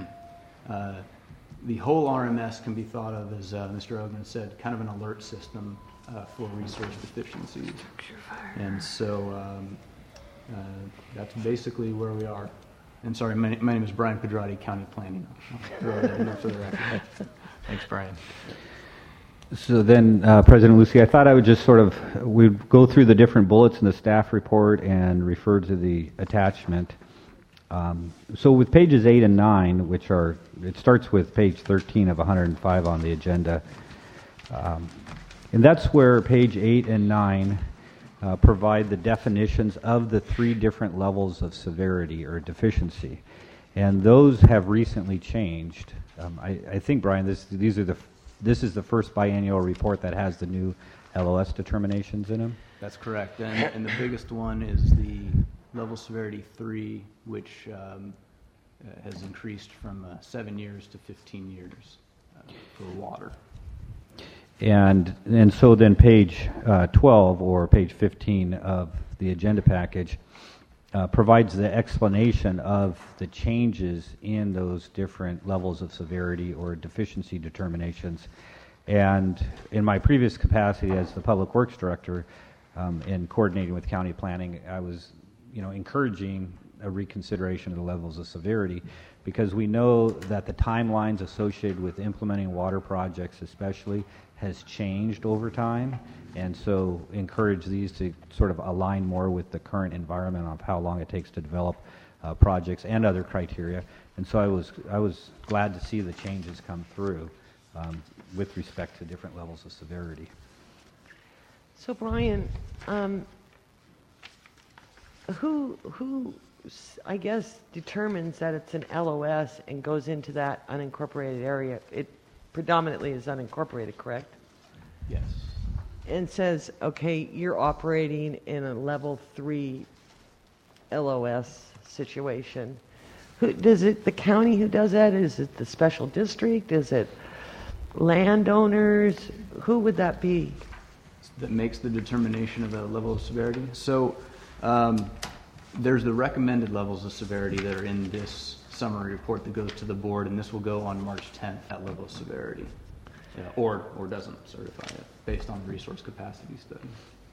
The whole RMS can be thought of, as Mr. Ogren said, kind of an alert system for resource deficiencies. And so that's basically where we are. And sorry, my name is Brian Pedrati, County Planning. Thanks, Brian. So then, President Lucey, I thought I would just we'd go through the different bullets in the staff report and refer to the attachment. So with pages 8 and 9, it starts with page 13 of 105 on the agenda. And that's where page 8 and 9 provide the definitions of the 3 different levels of severity or deficiency. And those have recently changed. I think, Brian, this is the first biannual report that has the new LOS determinations in them? That's correct. And the biggest one is the level severity 3, which has increased from 7 years to 15 years for water. And so then page 12 or page 15 of the agenda package provides the explanation of the changes in those different levels of severity or deficiency determinations. And in my previous capacity as the Public Works Director, in coordinating with county planning, I was encouraging a reconsideration of the levels of severity, because we know that the timelines associated with implementing water projects especially has changed over time, and so encourage these to sort of align more with the current environment of how long it takes to develop projects and other criteria. And so I was glad to see the changes come through with respect to different levels of severity. So Brian, who I guess determines that it's an LOS and goes into that unincorporated area? It predominantly is unincorporated, correct? Yes. And says, okay, you're operating in a level 3 LOS situation. Does it the county who does that? Is it the special district? Is it landowners? Who would that be? That makes the determination of the level of severity. So there's the recommended levels of severity that are in this summary report that goes to the board, and this will go on March 10th, that level of severity, or doesn't certify it based on the resource capacity study.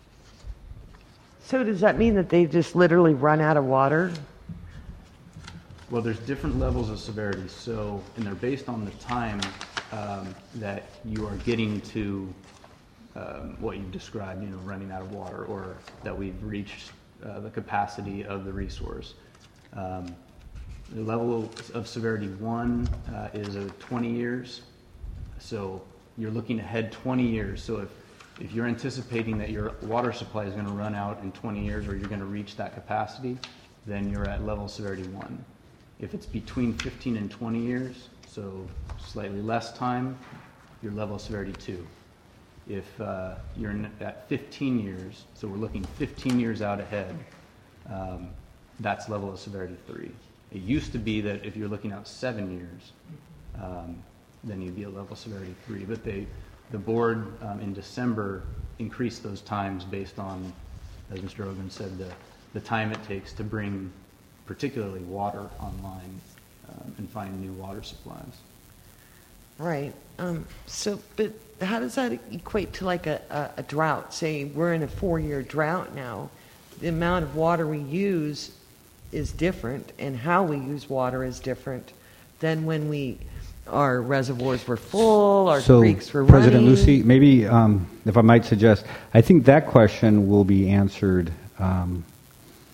So does that mean that they just literally run out of water? Well, there's different levels of severity, and they're based on the time that you are getting to what you've described, running out of water, or that we've reached the capacity of the resource. The level of severity 1 is 20 years. So you're looking ahead 20 years. So if you're anticipating that your water supply is going to run out in 20 years, or you're going to reach that capacity, then you're at level severity 1. If it's between 15 and 20 years, so slightly less time, you're level severity 2. If you're at 15 years, so we're looking 15 years out ahead, that's level of severity 3. It used to be that if you're looking out 7 years, then you'd be at level severity 3. But the board in December increased those times based on, as Mr. Ogren said, the time it takes to bring particularly water online and find new water supplies. Right. But how does that equate to like a drought? Say we're in a 4-year drought now. The amount of water we use is different, and how we use water is different than when our reservoirs were full, our creeks were running. President Lucey, maybe if I might suggest, I think that question will be answered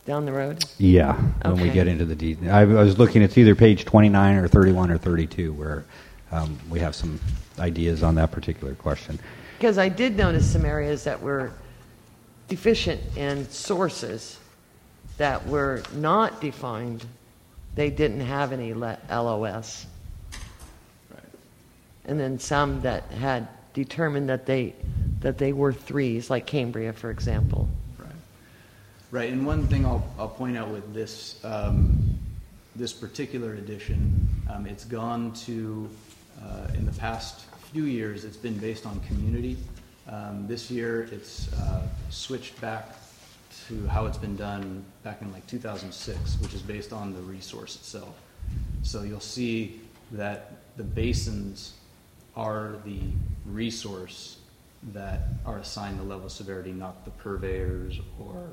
down the road? Yeah, when we Okay. get into the detail. I was looking, it's either page 29 or 31 or 32 where we have some ideas on that particular question. Because I did notice some areas that were deficient in sources that were not defined. They didn't have any LOS. Right. And then some that had determined that they were threes, like Cambria, for example. Right, and one thing I'll point out with this this particular edition, it's gone to in the past few years, it's been based on community. This year, it's switched back to how it's been done back in like 2006, which is based on the resource itself. So you'll see that the basins are the resource that are assigned the level of severity, not the purveyors or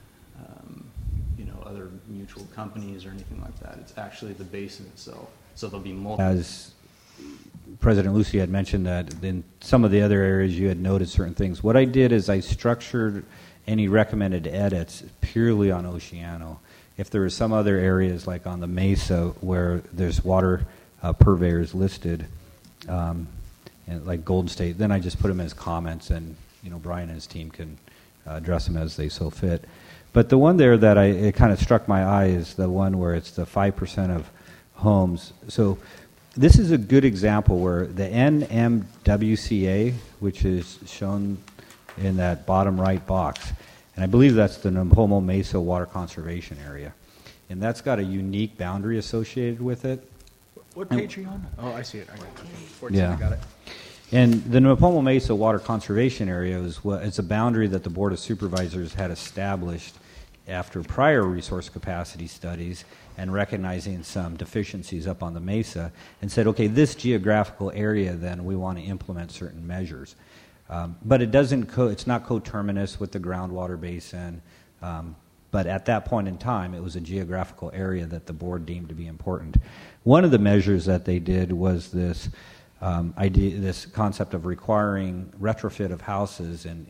other mutual companies or anything like that. It's actually the basin itself. So there'll be multiple. As President Lucy had mentioned that in some of the other areas you had noted certain things. What I did is I structured any recommended edits purely on Oceano. If there were some other areas like on the Mesa where there's water purveyors listed, and like Golden State, then I just put them as comments, and Brian and his team can address them as they so fit. But the one there that it kind of struck my eye is the one where it's the 5% of homes. So this is a good example where the NMWCA, which is shown in that bottom right box, and I believe that's the Napomo Mesa Water Conservation Area, and that's got a unique boundary associated with it. What page are you on? Oh, I see it. I got it. 14, Yeah. I got it. And the Napomo Mesa Water Conservation Area it's a boundary that the Board of Supervisors had established after prior resource capacity studies and recognizing some deficiencies up on the Mesa, and said, okay, this geographical area, then we want to implement certain measures. But it's not coterminous with the groundwater basin. But at that point in time, it was a geographical area that the board deemed to be important. One of the measures that they did was this this concept of requiring retrofit of houses and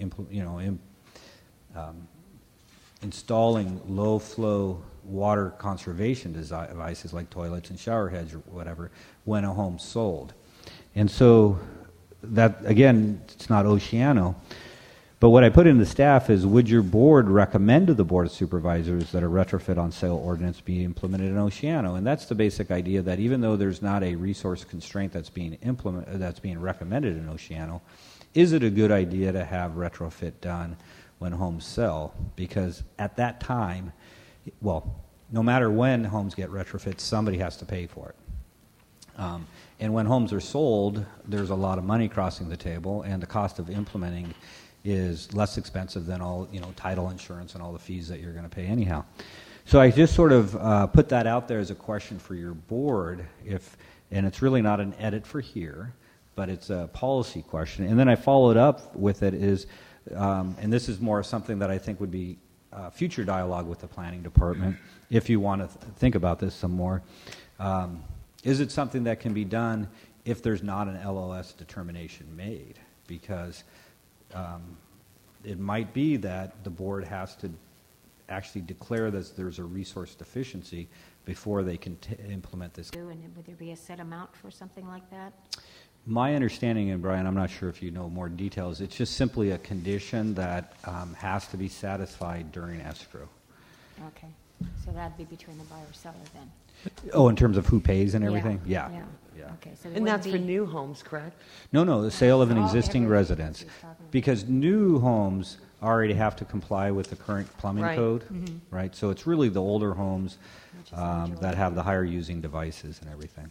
installing low-flow water conservation devices like toilets and shower heads or whatever when a home's sold. And so that, again, it's not Oceano. But what I put in the staff is, would your board recommend to the Board of Supervisors that a retrofit on sale ordinance be implemented in Oceano? And that's the basic idea, that even though there's not a resource constraint that's being recommended in Oceano, is it a good idea to have retrofit done when homes sell? Because at that time, well, no matter when homes get retrofit, somebody has to pay for it. And when homes are sold, there's a lot of money crossing the table, and the cost of implementing is less expensive than all title insurance and all the fees that you're going to pay anyhow. So I just sort of put that out there as a question for your board, and it's really not an edit for here, but it's a policy question. And then I followed up with it is, and this is more something that I think would be future dialogue with the planning department, if you want to think about this some more. Is it something that can be done if there's not an LOS determination made? Because it might be that the board has to actually declare that there's a resource deficiency before they can implement this. And would there be a set amount for something like that? My understanding, and Brian, I'm not sure if you know more details, it's just simply a condition that has to be satisfied during escrow. Okay, so that'd be between the buyer-seller then? Oh, in terms of who pays and everything? Yeah. Okay, so and that's for new homes, correct? No, the sale of an Oh, existing everything residence. she's talking about. Because new homes already have to comply with the current plumbing Right. code, Mhm. right? So it's really the older homes Which is the majority. that have the higher using devices and everything.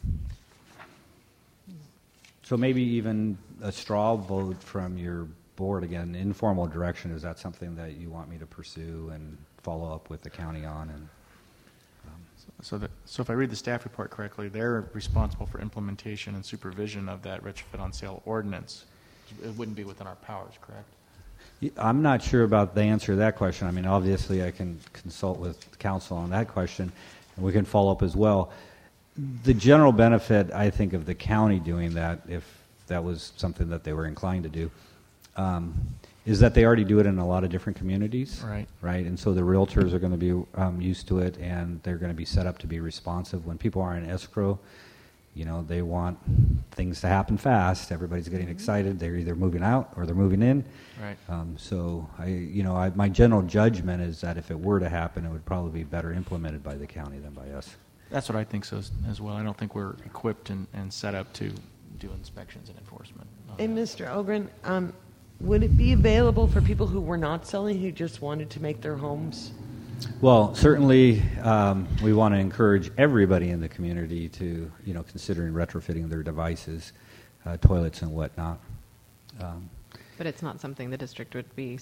So maybe even a straw vote from your board, again, informal direction, is that something that you want me to pursue and follow up with the county on? And So if I read the staff report correctly, they're responsible for implementation and supervision of that retrofit on sale ordinance. It wouldn't be within our powers, correct? I'm not sure about the answer to that question. I mean, obviously, I can consult with counsel on that question, and we can follow up as well. The general benefit, I think, of the county doing that, if that was something that they were inclined to do, is that they already do it in a lot of different communities. Right. Right. And so the realtors are going to be used to it, and they're going to be set up to be responsive. When people are in escrow, they want things to happen fast. Everybody's getting excited. They're either moving out or they're moving in. Right. So my general judgment is that if it were to happen, it would probably be better implemented by the county than by us. That's what I think so as well. I don't think we're equipped and set up to do inspections and enforcement. Hey, Mr. Ogren, would it be available for people who were not selling, who just wanted to make their homes? Well, certainly we want to encourage everybody in the community to, considering retrofitting their devices, toilets and whatnot. But it's not something the district would be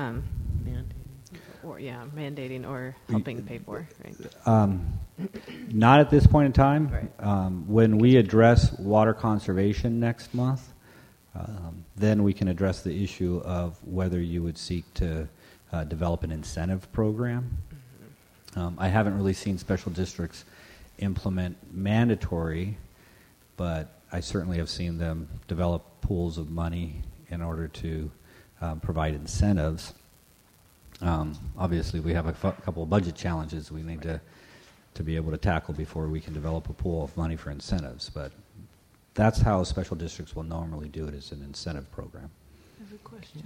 mandating or helping pay for, right? Not at this point in time. Right. When we address water conservation next month, then we can address the issue of whether you would seek to develop an incentive program. I haven't really seen special districts implement mandatory, but I certainly have seen them develop pools of money in order to provide incentives. Obviously, we have a couple of budget challenges we need to be able to tackle before we can develop a pool of money for incentives. But that's how special districts will normally do it, is an incentive program. I have a question.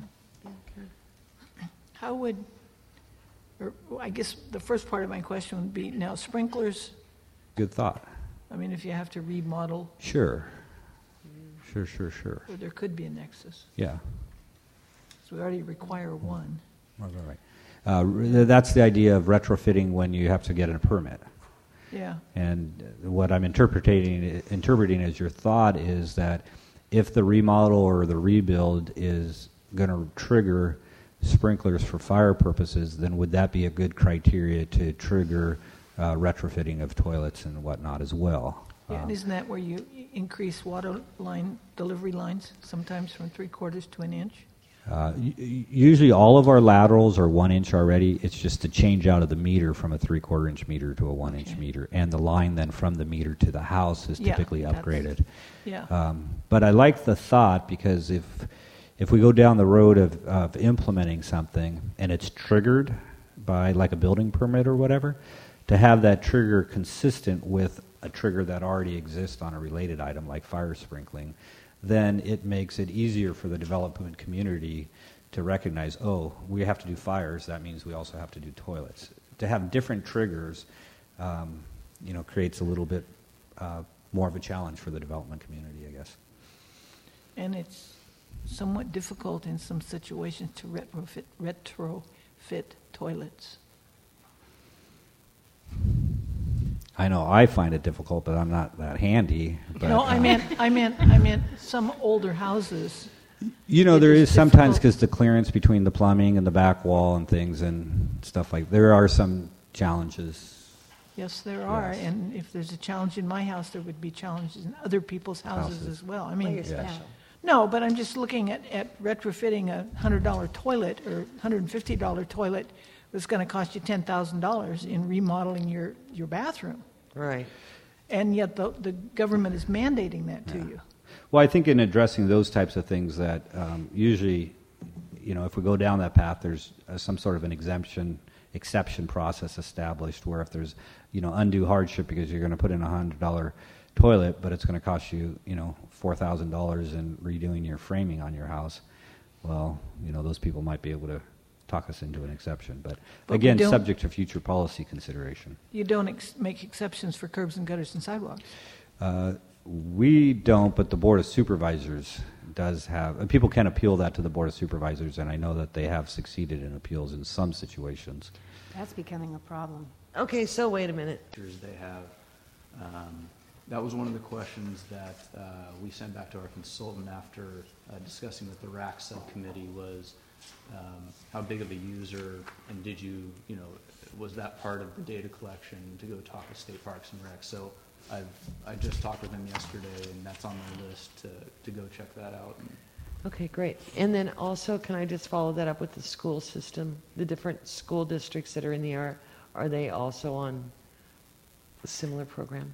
How would, I guess the first part of my question would be, now sprinklers, Good thought. I mean, if you have to remodel, Sure. Sure. or there could be a nexus. Yeah. So we already require one. Right. That's the idea of retrofitting when you have to get a permit. Yeah. And what I'm interpreting as your thought is that if the remodel or the rebuild is going to trigger sprinklers for fire purposes, then would that be a good criteria to trigger retrofitting of toilets and whatnot as well? Yeah, and isn't that where you increase water line delivery lines sometimes from 3/4 to an inch? Usually all of our laterals are 1 inch already. It's just the change out of the meter from a 3/4 inch meter to a 1 inch meter. And the line then from the meter to the house is typically upgraded. Yeah. But I like the thought, because if we go down the road of implementing something and it's triggered by like a building permit or whatever, to have that trigger consistent with a trigger that already exists on a related item like fire sprinkling, then it makes it easier for the development community to recognize, oh, we have to do fires, that means we also have to do toilets. To have different triggers, creates a little bit more of a challenge for the development community, I guess. And it's somewhat difficult in some situations to retrofit toilets. I know I find it difficult, but I'm not that handy. But, No, I meant some older houses. There is sometimes, because the clearance between the plumbing and the back wall and things and stuff there are some challenges. Yes, there are. Yes. And if there's a challenge in my house, there would be challenges in other people's houses as well. I mean, no, but I'm just looking at retrofitting a $100 toilet or $150 toilet that's going to cost you $10,000 in remodeling your bathroom. Right. And yet the government is mandating that to you. Well, I think in addressing those types of things that usually, if we go down that path, there's some sort of an exception process established where if there's, undue hardship because you're going to put in a $100 toilet, but it's going to cost you, $4,000 in redoing your framing on your house, well, those people might be able to talk us into an exception. But again, subject to future policy consideration. You don't make exceptions for curbs and gutters and sidewalks? We don't, but the Board of Supervisors does have. People can appeal that to the Board of Supervisors, and I know that they have succeeded in appeals in some situations. That's becoming a problem. Okay, so wait a minute. They have. That was one of the questions that we sent back to our consultant after discussing with the RAC subcommittee was how big of a user, and did you, was that part of the data collection to go talk with State Parks and Rec? So I just talked with them yesterday, and that's on my list to go check that out. Okay, great. And then also, can I just follow that up with the school system? The different school districts that are in the area, are they also on a similar program?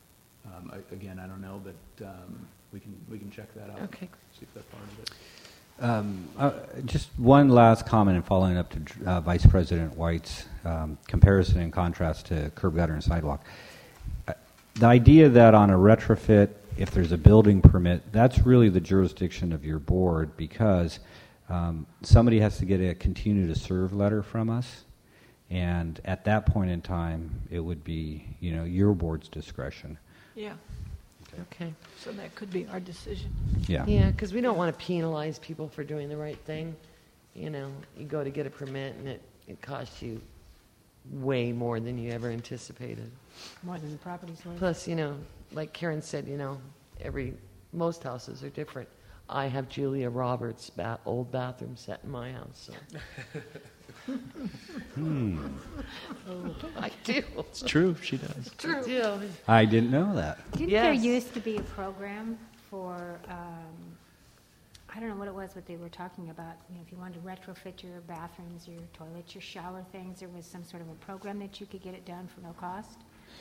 Again, I don't know, but we can check that out. Okay. See if that's part of it. Just one last comment and following up to Vice President White's comparison and contrast to curb, gutter, and sidewalk. The idea that on a retrofit, if there's a building permit, that's really the jurisdiction of your board, because somebody has to get a continue to serve letter from us, and at that point in time, it would be, your board's discretion. Yeah. Okay. So that could be our decision. Yeah. Yeah, because we don't want to penalize people for doing the right thing. You go to get a permit and it costs you way more than you ever anticipated. More than the property's worth. Plus, like Karen said, most houses are different. I have Julia Roberts' old bathroom set in my house. So. I do. It's true. She does. It's true. I didn't know that. Didn't there used to be a program for, I don't know what it was, what they were talking about. If you wanted to retrofit your bathrooms, your toilets, your shower things, there was some sort of a program that you could get it done for no cost?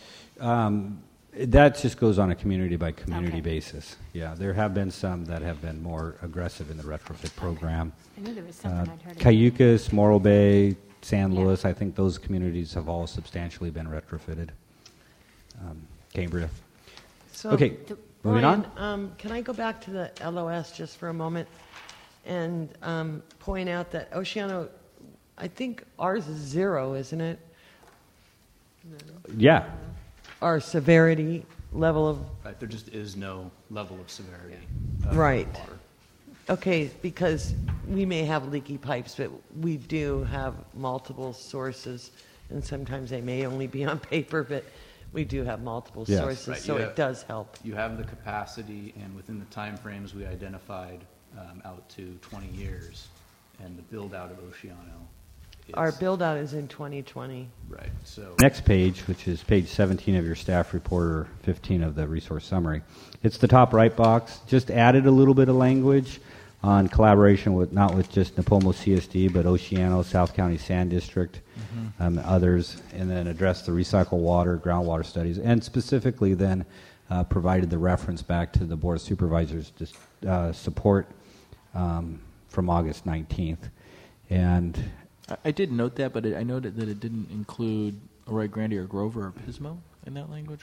That just goes on a community-by-community basis. Yeah, there have been some that have been more aggressive in the retrofit program. I knew there was something I'd heard about. Cayucas, Morro Bay, San Luis, I think those communities have all substantially been retrofitted. Cambria. So, okay, moving Brian, on. Can I go back to the LOS just for a moment and point out that Oceano, I think ours is 0, isn't it? Yeah. Our severity level of... Right, there just is no level of severity. Right. Water. Okay, because we may have leaky pipes, but we do have multiple sources, and sometimes they may only be on paper, but we do have multiple sources, right, so it does help. You have the capacity, and within the time frames we identified out to 20 years, and the build-out of Oceano. Our build-out is in 2020. Right, so... Next page, which is page 17 of your staff report, or 15 of the resource summary. It's the top right box. Just added a little bit of language on collaboration with, not with just Napomo CSD, but Oceano, South County Sand District, others, and then addressed the recycled water, groundwater studies, and specifically then provided the reference back to the Board of Supervisors support from August 19th. And I did note that, but I noted that it didn't include Arroyo Grande or Grover or Pismo in that language.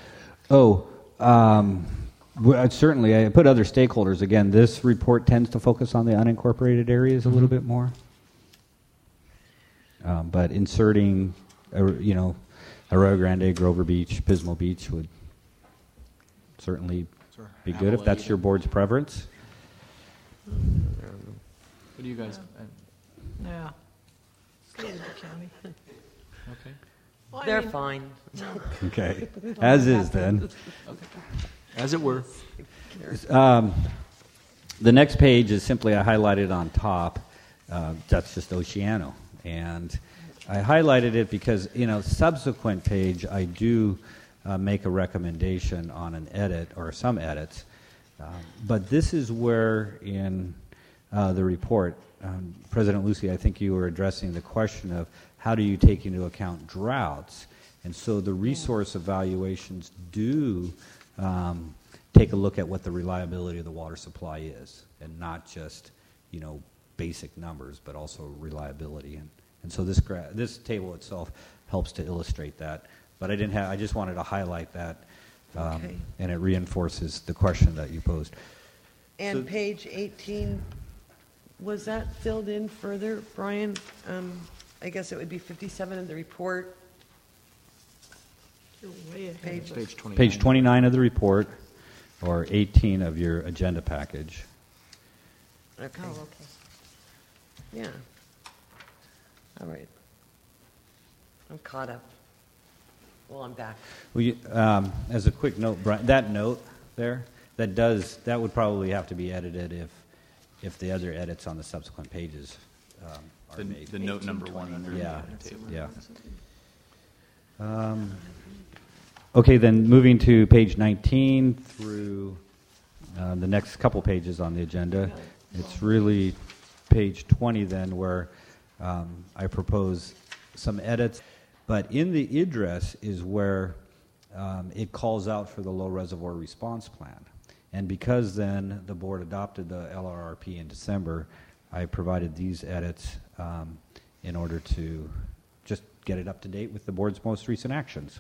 Certainly, I put other stakeholders. Again, this report tends to focus on the unincorporated areas a little bit more. But inserting, Arroyo Grande, Grover Beach, Pismo Beach would certainly be good if that's your board's preference. What do you guys... Yeah. County. Okay. Well, They're fine. Okay. As is, then. Okay. As it were. The next page is simply I highlighted on top. That's just Oceano. And I highlighted it because, subsequent page, I do make a recommendation on an edit or some edits. But this is where in the report, President Lucy, I think you were addressing the question of how do you take into account droughts. And so the resource evaluations do take a look at what the reliability of the water supply is, and not just, basic numbers, but also reliability. And so this table itself helps to illustrate that. But I just wanted to highlight that, and it reinforces the question that you posed. And page 18, was that filled in further, Brian? I guess it would be 57 of the report. Page 29. Page 29 of the report, or 18 of your agenda package. Okay. Oh, okay. Yeah. All right. I'm caught up. Well, I'm back. Well, as a quick note, Brian, that note there, that would probably have to be edited if the other edits on the subsequent pages are made. The note number 1 under the table. Yeah. Okay, then moving to page 19 through the next couple pages on the agenda. It's really page 20 then where I propose some edits. But in the IDRIS is where it calls out for the low reservoir response plan. And because then the board adopted the LRRP in December, I provided these edits in order to just get it up to date with the board's most recent actions.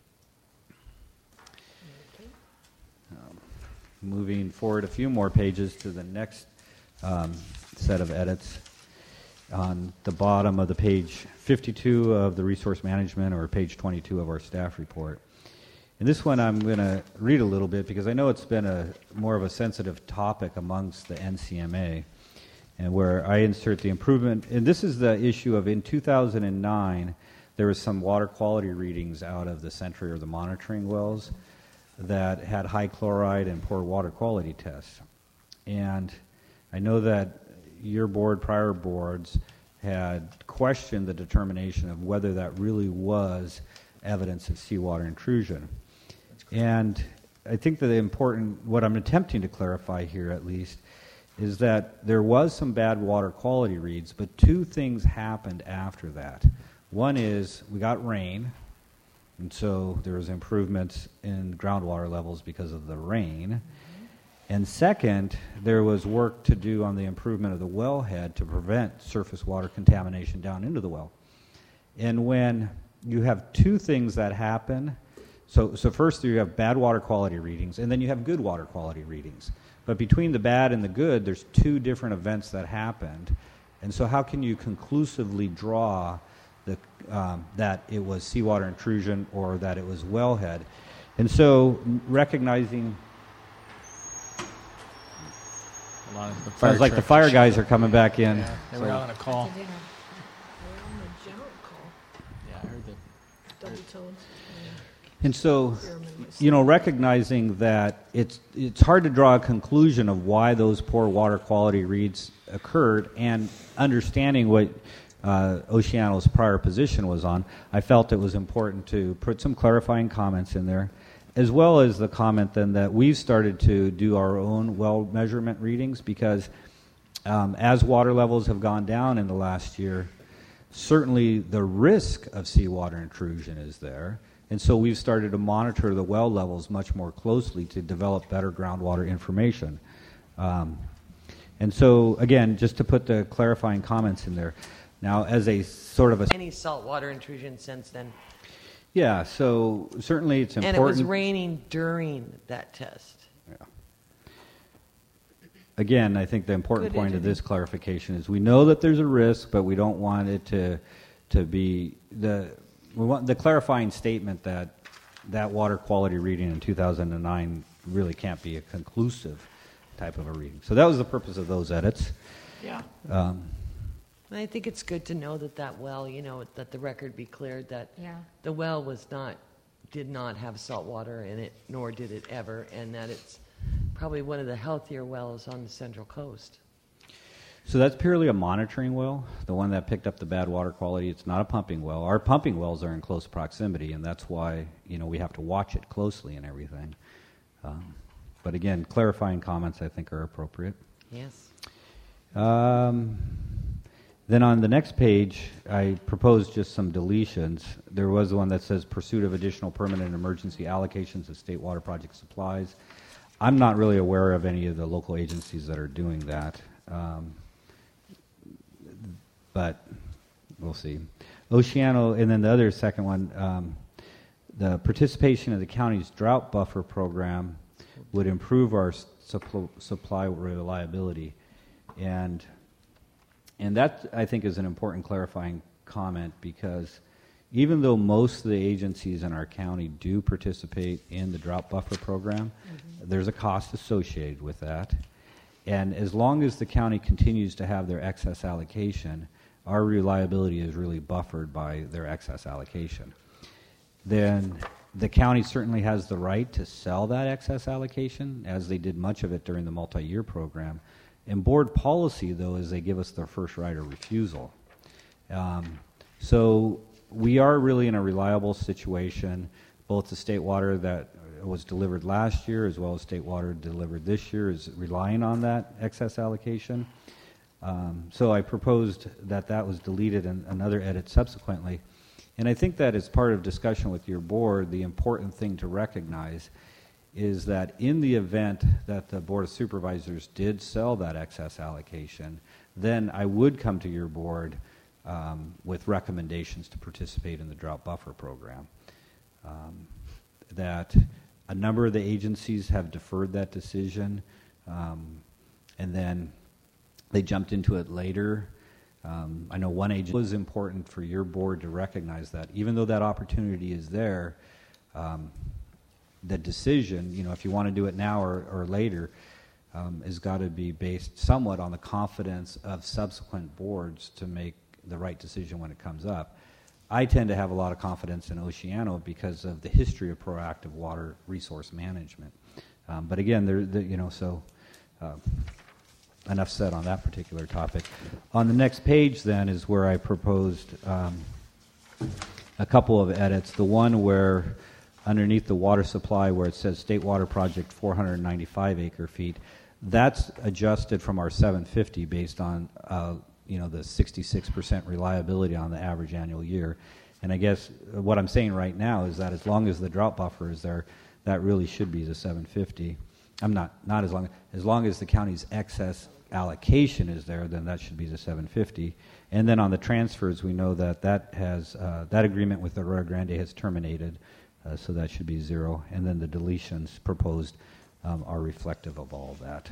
Moving forward a few more pages to the next set of edits. On the bottom of the page 52 of the resource management, or page 22 of our staff report. And this one I'm going to read a little bit because I know it's been more of a sensitive topic amongst the NCMA, and where I insert the improvement. And this is the issue of, in 2009, there was some water quality readings out of the Sentry or the monitoring wells that had high chloride and poor water quality tests. And I know that your board, prior boards, had questioned the determination of whether that really was evidence of seawater intrusion. And I think that what I'm attempting to clarify here at least, is that there was some bad water quality reads, but two things happened after that. One is we got rain, and so there was improvements in groundwater levels because of the rain. And second, there was work to do on the improvement of the wellhead to prevent surface water contamination down into the well. And when you have two things that happen, so first you have bad water quality readings, and then you have good water quality readings. But between the bad and the good, there's two different events that happened. And so how can you conclusively draw that it was seawater intrusion or that it was wellhead? And so recognizing... Sounds like the fire guys are coming back in. Yeah, they were on a call. They were on the general call. Yeah, I heard the double tones. And so, recognizing that it's hard to draw a conclusion of why those poor water quality reads occurred, and understanding what Oceano's prior position was on, I felt it was important to put some clarifying comments in there, as well as the comment then that we've started to do our own well measurement readings, because as water levels have gone down in the last year, certainly the risk of seawater intrusion is there. And so we've started to monitor the well levels much more closely to develop better groundwater information. And so, again, just to put the clarifying comments in there. Now, as a sort of a... Any saltwater intrusion since then? Yeah, so certainly it's important. And it was raining during that test. Yeah. Again, I think the important point of this clarification is we know that there's a risk, but we don't want it to be we want the clarifying statement that water quality reading in 2009 really can't be a conclusive type of a reading. So that was the purpose of those edits. Yeah. I think it's good to know that well, that the record be cleared that the well did not have salt water in it, nor did it ever, and that it's probably one of the healthier wells on the Central Coast. So that's purely a monitoring well, the one that picked up the bad water quality. It's not a pumping well. Our pumping wells are in close proximity, and that's why we have to watch it closely and everything. But again, clarifying comments I think are appropriate. Yes. Then on the next page, I proposed just some deletions. There was one that says pursuit of additional permanent emergency allocations of state water project supplies. I'm not really aware of any of the local agencies that are doing that. But we'll see. Oceano, and then the other second one, the participation of the county's drought buffer program would improve our supply reliability. And that, I think, is an important clarifying comment, because even though most of the agencies in our county do participate in the drought buffer program, there's a cost associated with that. And as long as the county continues to have their excess allocation, our reliability is really buffered by their excess allocation. Then the county certainly has the right to sell that excess allocation, as they did much of it during the multi-year program. And board policy, though, is they give us their first right of refusal. So we are really in a reliable situation. Both the state water that was delivered last year as well as state water delivered this year is relying on that excess allocation. So I proposed that was deleted and another edit subsequently. And I think that as part of discussion with your board, the important thing to recognize is that in the event that the Board of Supervisors did sell that excess allocation, then I would come to your board with recommendations to participate in the drought buffer program. That a number of the agencies have deferred that decision, and then they jumped into it later. I know one agency was important for your board to recognize that even though that opportunity is there, the decision, if you want to do it now or later, has got to be based somewhat on the confidence of subsequent boards to make the right decision when it comes up. I tend to have a lot of confidence in Oceano because of the history of proactive water resource management. But again, enough said on that particular topic. On the next page, then, is where I proposed a couple of edits. The one where underneath the water supply, where it says State Water Project 495 acre-feet, that's adjusted from our 750 based on the 66% reliability on the average annual year. And I guess what I'm saying right now is that as long as the drought buffer is there, that really should be the 750. I'm not as long as the county's excess allocation is there, then that should be the 750. And then on the transfers, we know that that agreement with Arroyo Grande has terminated, so that should be 0. And then the deletions proposed are reflective of all that.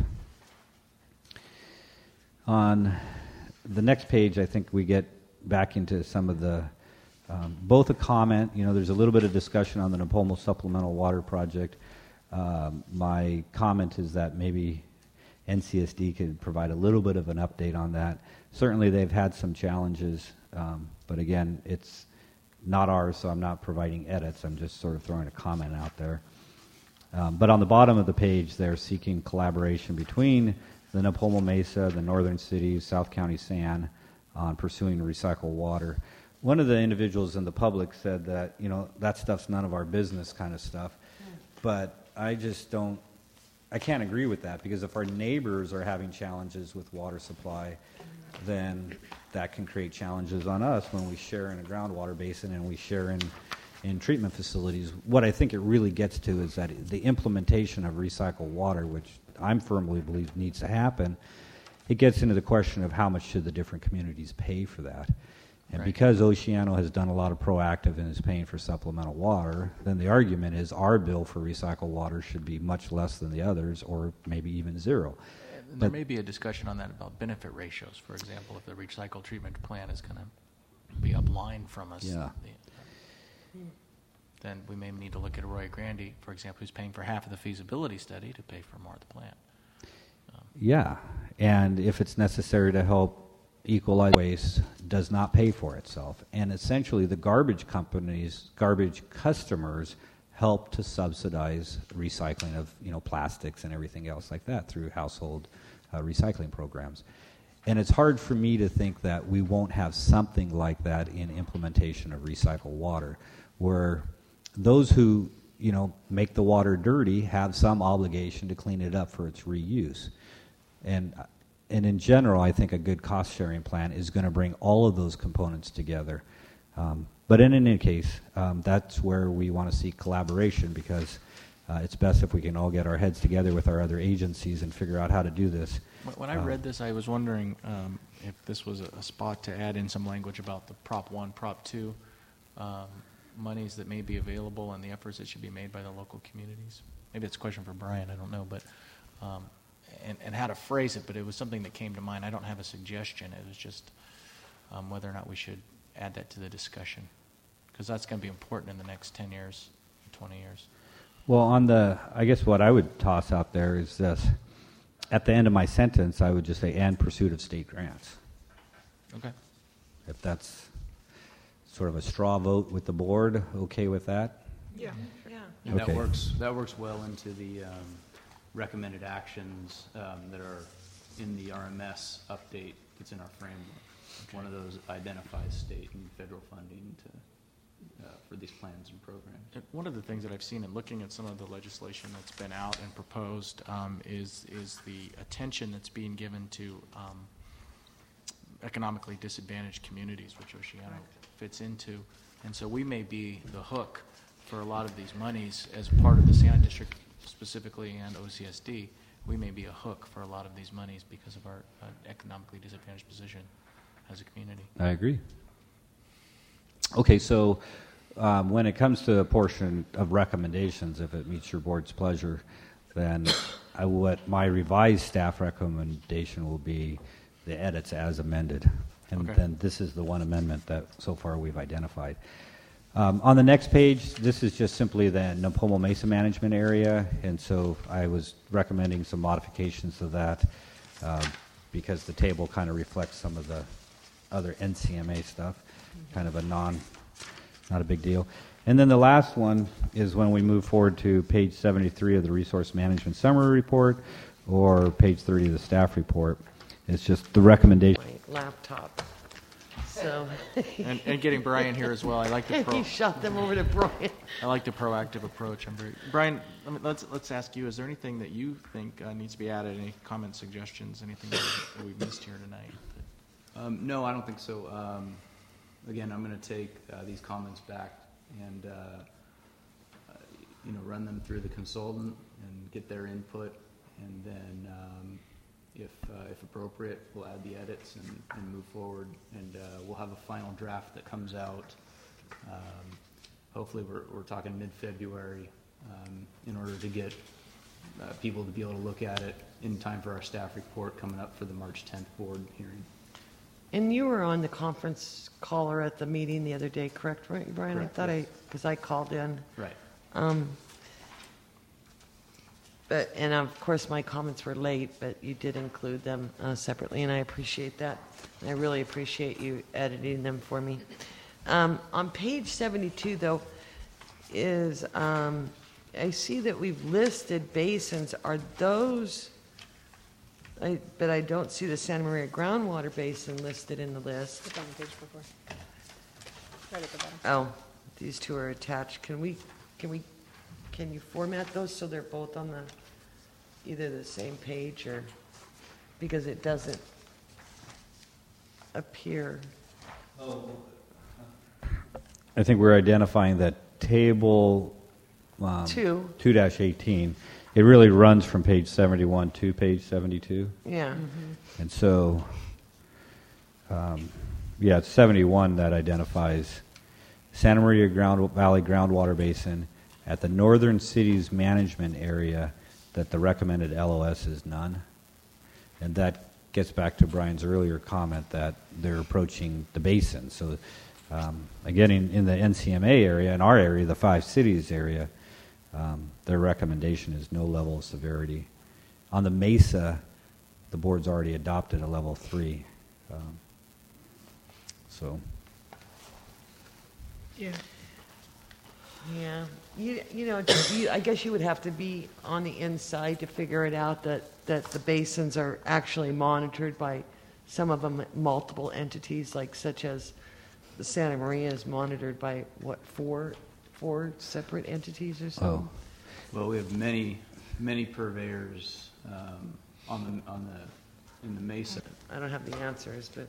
On the next page, I think we get back into some of the, both a comment, there's a little bit of discussion on the Napomo Supplemental Water Project. My comment is that maybe NCSD could provide a little bit of an update on that. Certainly they've had some challenges, but again, it's not ours, so I'm not providing edits. I'm just sort of throwing a comment out there. But on the bottom of the page, they're seeking collaboration between the Napomo Mesa, the Northern Cities, South County San on pursuing recycled water. One of the individuals in the public said that, that stuff's none of our business kind of stuff. But I can't agree with that, because if our neighbors are having challenges with water supply, then that can create challenges on us when we share in a groundwater basin and we share in treatment facilities. What I think it really gets to is that the implementation of recycled water, which I firmly believe needs to happen, it gets into the question of how much should the different communities pay for that. And right. Because Oceano has done a lot of proactive and is paying for supplemental water, then the argument is our bill for recycled water should be much less than the others, or maybe even 0. There may be a discussion on that about benefit ratios. For example, if the recycle treatment plant is going to be upline from us, then we may need to look at Arroyo Grande, for example, who's paying for half of the feasibility study to pay for more of the plant. Yeah, and if it's necessary to help equalize waste, does not pay for itself. And essentially the garbage customers help to subsidize recycling of plastics and everything else like that through household recycling programs. And it's hard for me to think that we won't have something like that in implementation of recycled water, where those who make the water dirty have some obligation to clean it up for its reuse. And in general, I think a good cost-sharing plan is going to bring all of those components together. But in any case, that's where we want to seek collaboration, because it's best if we can all get our heads together with our other agencies and figure out how to do this. When I read this, I was wondering if this was a spot to add in some language about the Prop 1, Prop 2 monies that may be available and the efforts that should be made by the local communities. Maybe it's a question for Brian, I don't know, but and how to phrase it, but it was something that came to mind. I don't have a suggestion. It was just whether or not we should add that to the discussion, because that's going to be important in the next 10 years, 20 years. Well, I guess what I would toss out there is this. At the end of my sentence, I would just say, and pursuit of state grants. Okay. If that's sort of a straw vote with the board, okay with that? Yeah. Yeah. And okay. That works well into the recommended actions that are in the RMS update that's in our framework. Okay. One of those identifies state and federal funding for these plans and programs. One of the things that I've seen in looking at some of the legislation that's been out and proposed is the attention that's being given to economically disadvantaged communities, which Oceano fits into. And so we may be the hook for a lot of these monies as part of the Santa District specifically and OCSD, we may be a hook for a lot of these monies because of our economically disadvantaged position as a community. I agree. Okay, so when it comes to a portion of recommendations, if it meets your board's pleasure, then what my revised staff recommendation will be the edits as amended. And then this is the one amendment that so far we've identified. On the next page, this is just simply the Napomo Mesa management area, and so I was recommending some modifications to that because the table kind of reflects some of the other NCMA stuff, kind of not a big deal. And then the last one is when we move forward to page 73 of the Resource Management Summary Report or page 30 of the staff report. It's just the recommendation. My laptop. So and getting Brian here as well. I like the you shot them over to Brian. I like the proactive approach. Brian. Let's ask you. Is there anything that you think needs to be added? Any comments, suggestions? Anything that we missed here tonight? No, I don't think so. Again, I'm going to take these comments back and run them through the consultant and get their input, and then if appropriate, we'll add the edits and move forward, and we'll have a final draft that comes out. Hopefully, we're talking mid-February in order to get people to be able to look at it in time for our staff report coming up for the March 10th board hearing. And you were on the conference caller at the meeting the other day, correct, right, Brian? Correct, I thought yes. because I called in. Right. And of course, my comments were late, but you did include them separately, and I appreciate that. And I really appreciate you editing them for me. On page 72, though, is I see that we've listed basins. Are those? But I don't see the Santa Maria groundwater basin listed in the list. It's on page 44. Right at the bottom. Oh, these two are attached. Can you format those so they're both on either the same page, or because it doesn't appear? I think we're identifying that table 2-18. It really runs from page 71 to page 72. Yeah. And so, it's 71 that identifies Santa Maria Valley groundwater basin at the northern cities management area that the recommended LOS is none. And that gets back to Brian's earlier comment that they're approaching the basin. So, again, in the NCMA area, in our area, the 5 cities area, their recommendation is no level of severity. On the Mesa, the board's already adopted a level 3. Yeah. Yeah. I guess you would have to be on the inside to figure it out that the basins are actually monitored by some of them multiple entities, like such as the Santa Maria is monitored by what, four separate entities or so? Oh. Well, we have many purveyors in the Mesa. I don't have the answers, but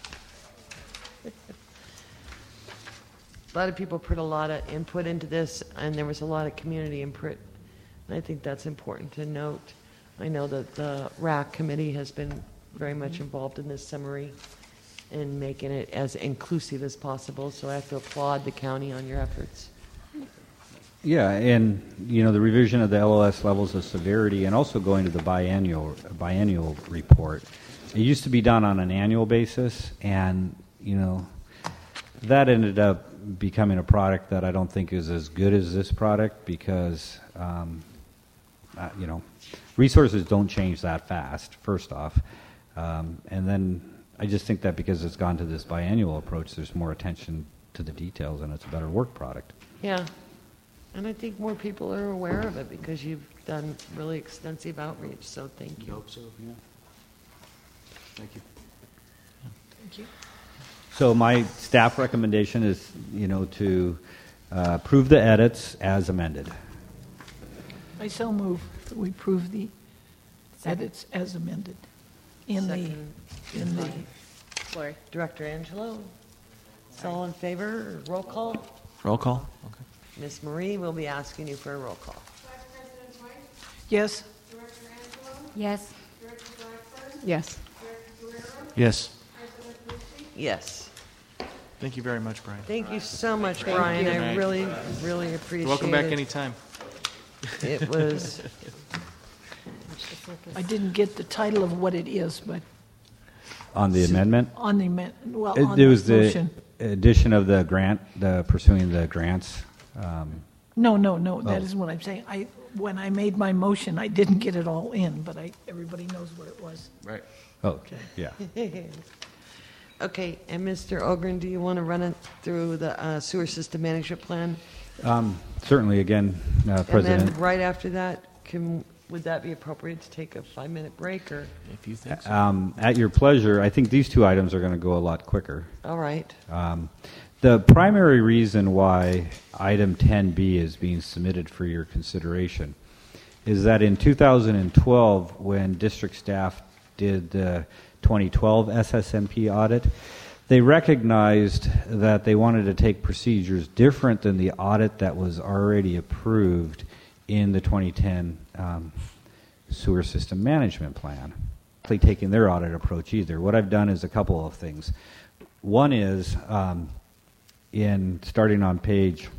a lot of people put a lot of input into this, and there was a lot of community input, and I think that's important to note. I know that the RAC committee has been very much involved in this summary and making it as inclusive as possible, so I have to applaud the county on your efforts. Yeah, and the revision of the LOS levels of severity, and also going to the biannual report. It used to be done on an annual basis, and that ended up becoming a product that I don't think is as good as this product because resources don't change that fast. First off, and then I just think that because it's gone to this biannual approach, there's more attention to the details, and it's a better work product. Yeah. And I think more people are aware of it because you've done really extensive outreach, so thank you. I hope so, yeah. Thank you. Thank you. So my staff recommendation is, to approve the edits as amended. I so move that we approve the edits as amended in the Lori. Director Angelo. Is all in favor? Roll call. Roll call. Okay. Ms. Marie will be asking you for a roll call. Vice President White? Yes. Yes. Yes. Yes. Yes. Thank you very much, Brian. Thank you so much, Thank Brian. you. I really, really appreciate it. Welcome back anytime. It was. I didn't get the title of what it is, but On the amendment? on the amendment, well, It, on it the was the motion. addition of the grant, the pursuing the grants. No, that Oh. isn't what I'm saying. When I made my motion, I didn't get it all in, but everybody knows what it was. Right. Oh, yeah. Okay, and Mr. Ogren, do you want to run it through the sewer system management plan? Certainly, again, President. And then right after that, would that be appropriate to take a 5-minute break, or? If you think so. At your pleasure. I think these two items are going to go a lot quicker. All right. The primary reason why item 10B is being submitted for your consideration is that in 2012, when district staff did the 2012 SSMP audit, they recognized that they wanted to take procedures different than the audit that was already approved in the 2010 sewer system management plan. Taking their audit approach either. What I've done is a couple of things. One is in starting on page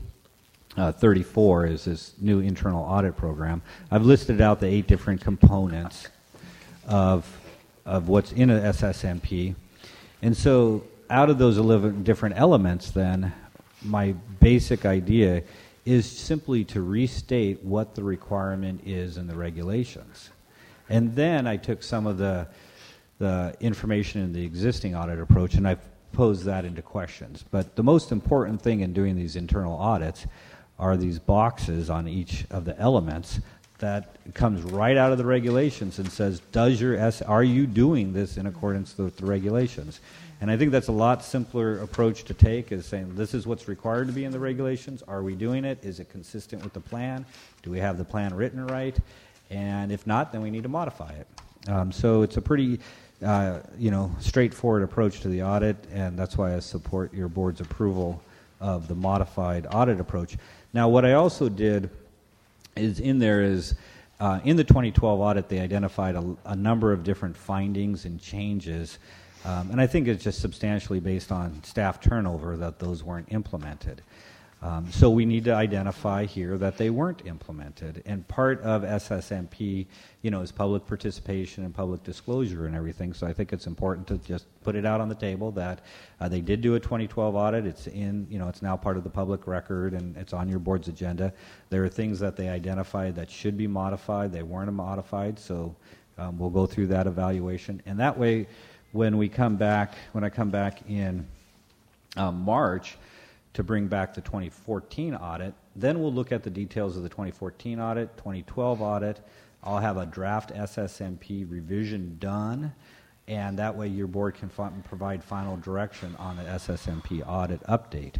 34 is this new internal audit program. I've listed out the 8 different components of what's in a SSMP. And so out of those 11 different elements then, my basic idea is simply to restate what the requirement is in the regulations. And then I took some of the information in the existing audit approach and I've posed that into questions. But the most important thing in doing these internal audits are these boxes on each of the elements that comes right out of the regulations and says, are you doing this in accordance with the regulations? And I think that's a lot simpler approach to take, is saying this is what's required to be in the regulations. Are we doing it? Is it consistent with the plan? Do we have the plan written right? And if not, then we need to modify it. So it's a pretty straightforward approach to the audit, and that's why I support your board's approval of the modified audit approach. Now, what I also did is in the 2012 audit, they identified a number of different findings and changes, and I think it's just substantially based on staff turnover that those weren't implemented. So we need to identify here that they weren't implemented. And part of SSMP, is public participation and public disclosure and everything. So I think it's important to just put it out on the table that they did do a 2012 audit. It's it's now part of the public record and it's on your board's agenda. There are things that they identified that should be modified. They weren't modified. So we'll go through that evaluation. And that way, when I come back in March, to bring back the 2014 audit. Then we'll look at the details of the 2014 audit, 2012 audit. I'll have a draft SSMP revision done, and that way your board can provide final direction on the SSMP audit update.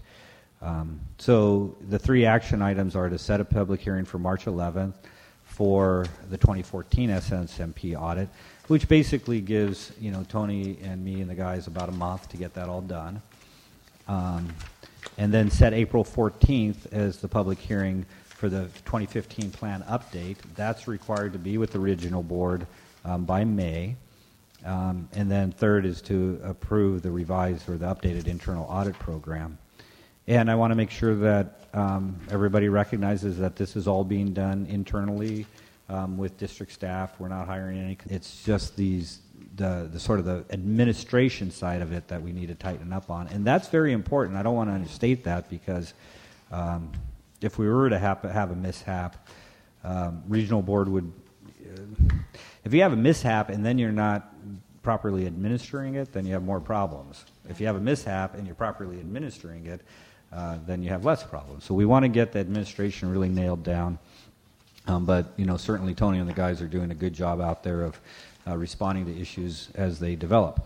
So the 3 action items are to set a public hearing for March 11th for the 2014 SSMP audit, which basically gives Tony and me and the guys about a month to get that all done. And then set April 14th as the public hearing for the 2015 plan update. That's required to be with the regional board by May. And then third is to approve the revised or the updated internal audit program. And I want to make sure that everybody recognizes that this is all being done internally with district staff. We're not hiring any. It's just the sort of the administration side of it that we need to tighten up on. And that's very important. I don't want to understate that because if we were to have a mishap, regional board would, if you have a mishap and then you're not properly administering it, then you have more problems. If you have a mishap and you're properly administering it, then you have less problems. So we want to get the administration really nailed down. But certainly Tony and the guys are doing a good job out there of responding to issues as they develop.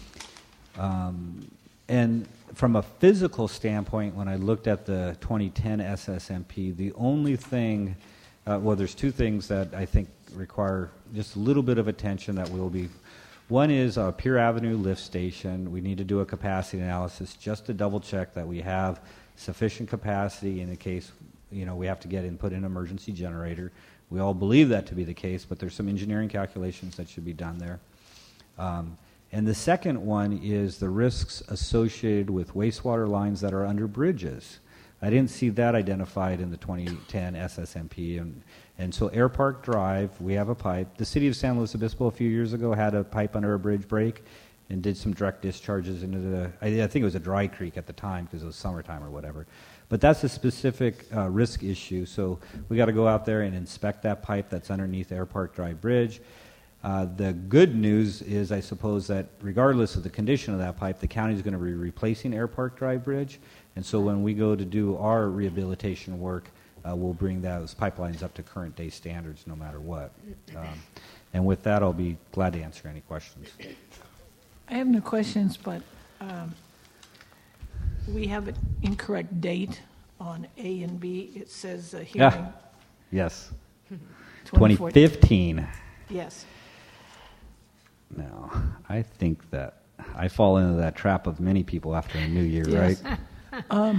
And from a physical standpoint, when I looked at the 2010 SSMP, the only thing, there's 2 things that I think require just a little bit of attention that will be. One is Pier Avenue lift station. We need to do a capacity analysis just to double check that we have sufficient capacity in the case we have to put in an emergency generator. We all believe that to be the case, but there's some engineering calculations that should be done there. And the second one is the risks associated with wastewater lines that are under bridges. I didn't see that identified in the 2010 SSMP. And so Air Park Drive, we have a pipe. The city of San Luis Obispo a few years ago had a pipe under a bridge break and did some direct discharges into the, I think it was a dry creek at the time because it was summertime or whatever. But that's a specific risk issue. So we got to go out there and inspect that pipe that's underneath Air Park Drive Bridge. The good news is, I suppose, that regardless of the condition of that pipe, the county is going to be replacing Air Park Drive Bridge. And so when we go to do our rehabilitation work, we'll bring those pipelines up to current day standards no matter what. And with that, I'll be glad to answer any questions. I have no questions, but we have an incorrect date on A and B. It says hearing. Yes. 2015. Yes. Now, I think that I fall into that trap of many people after a new year, yes. right?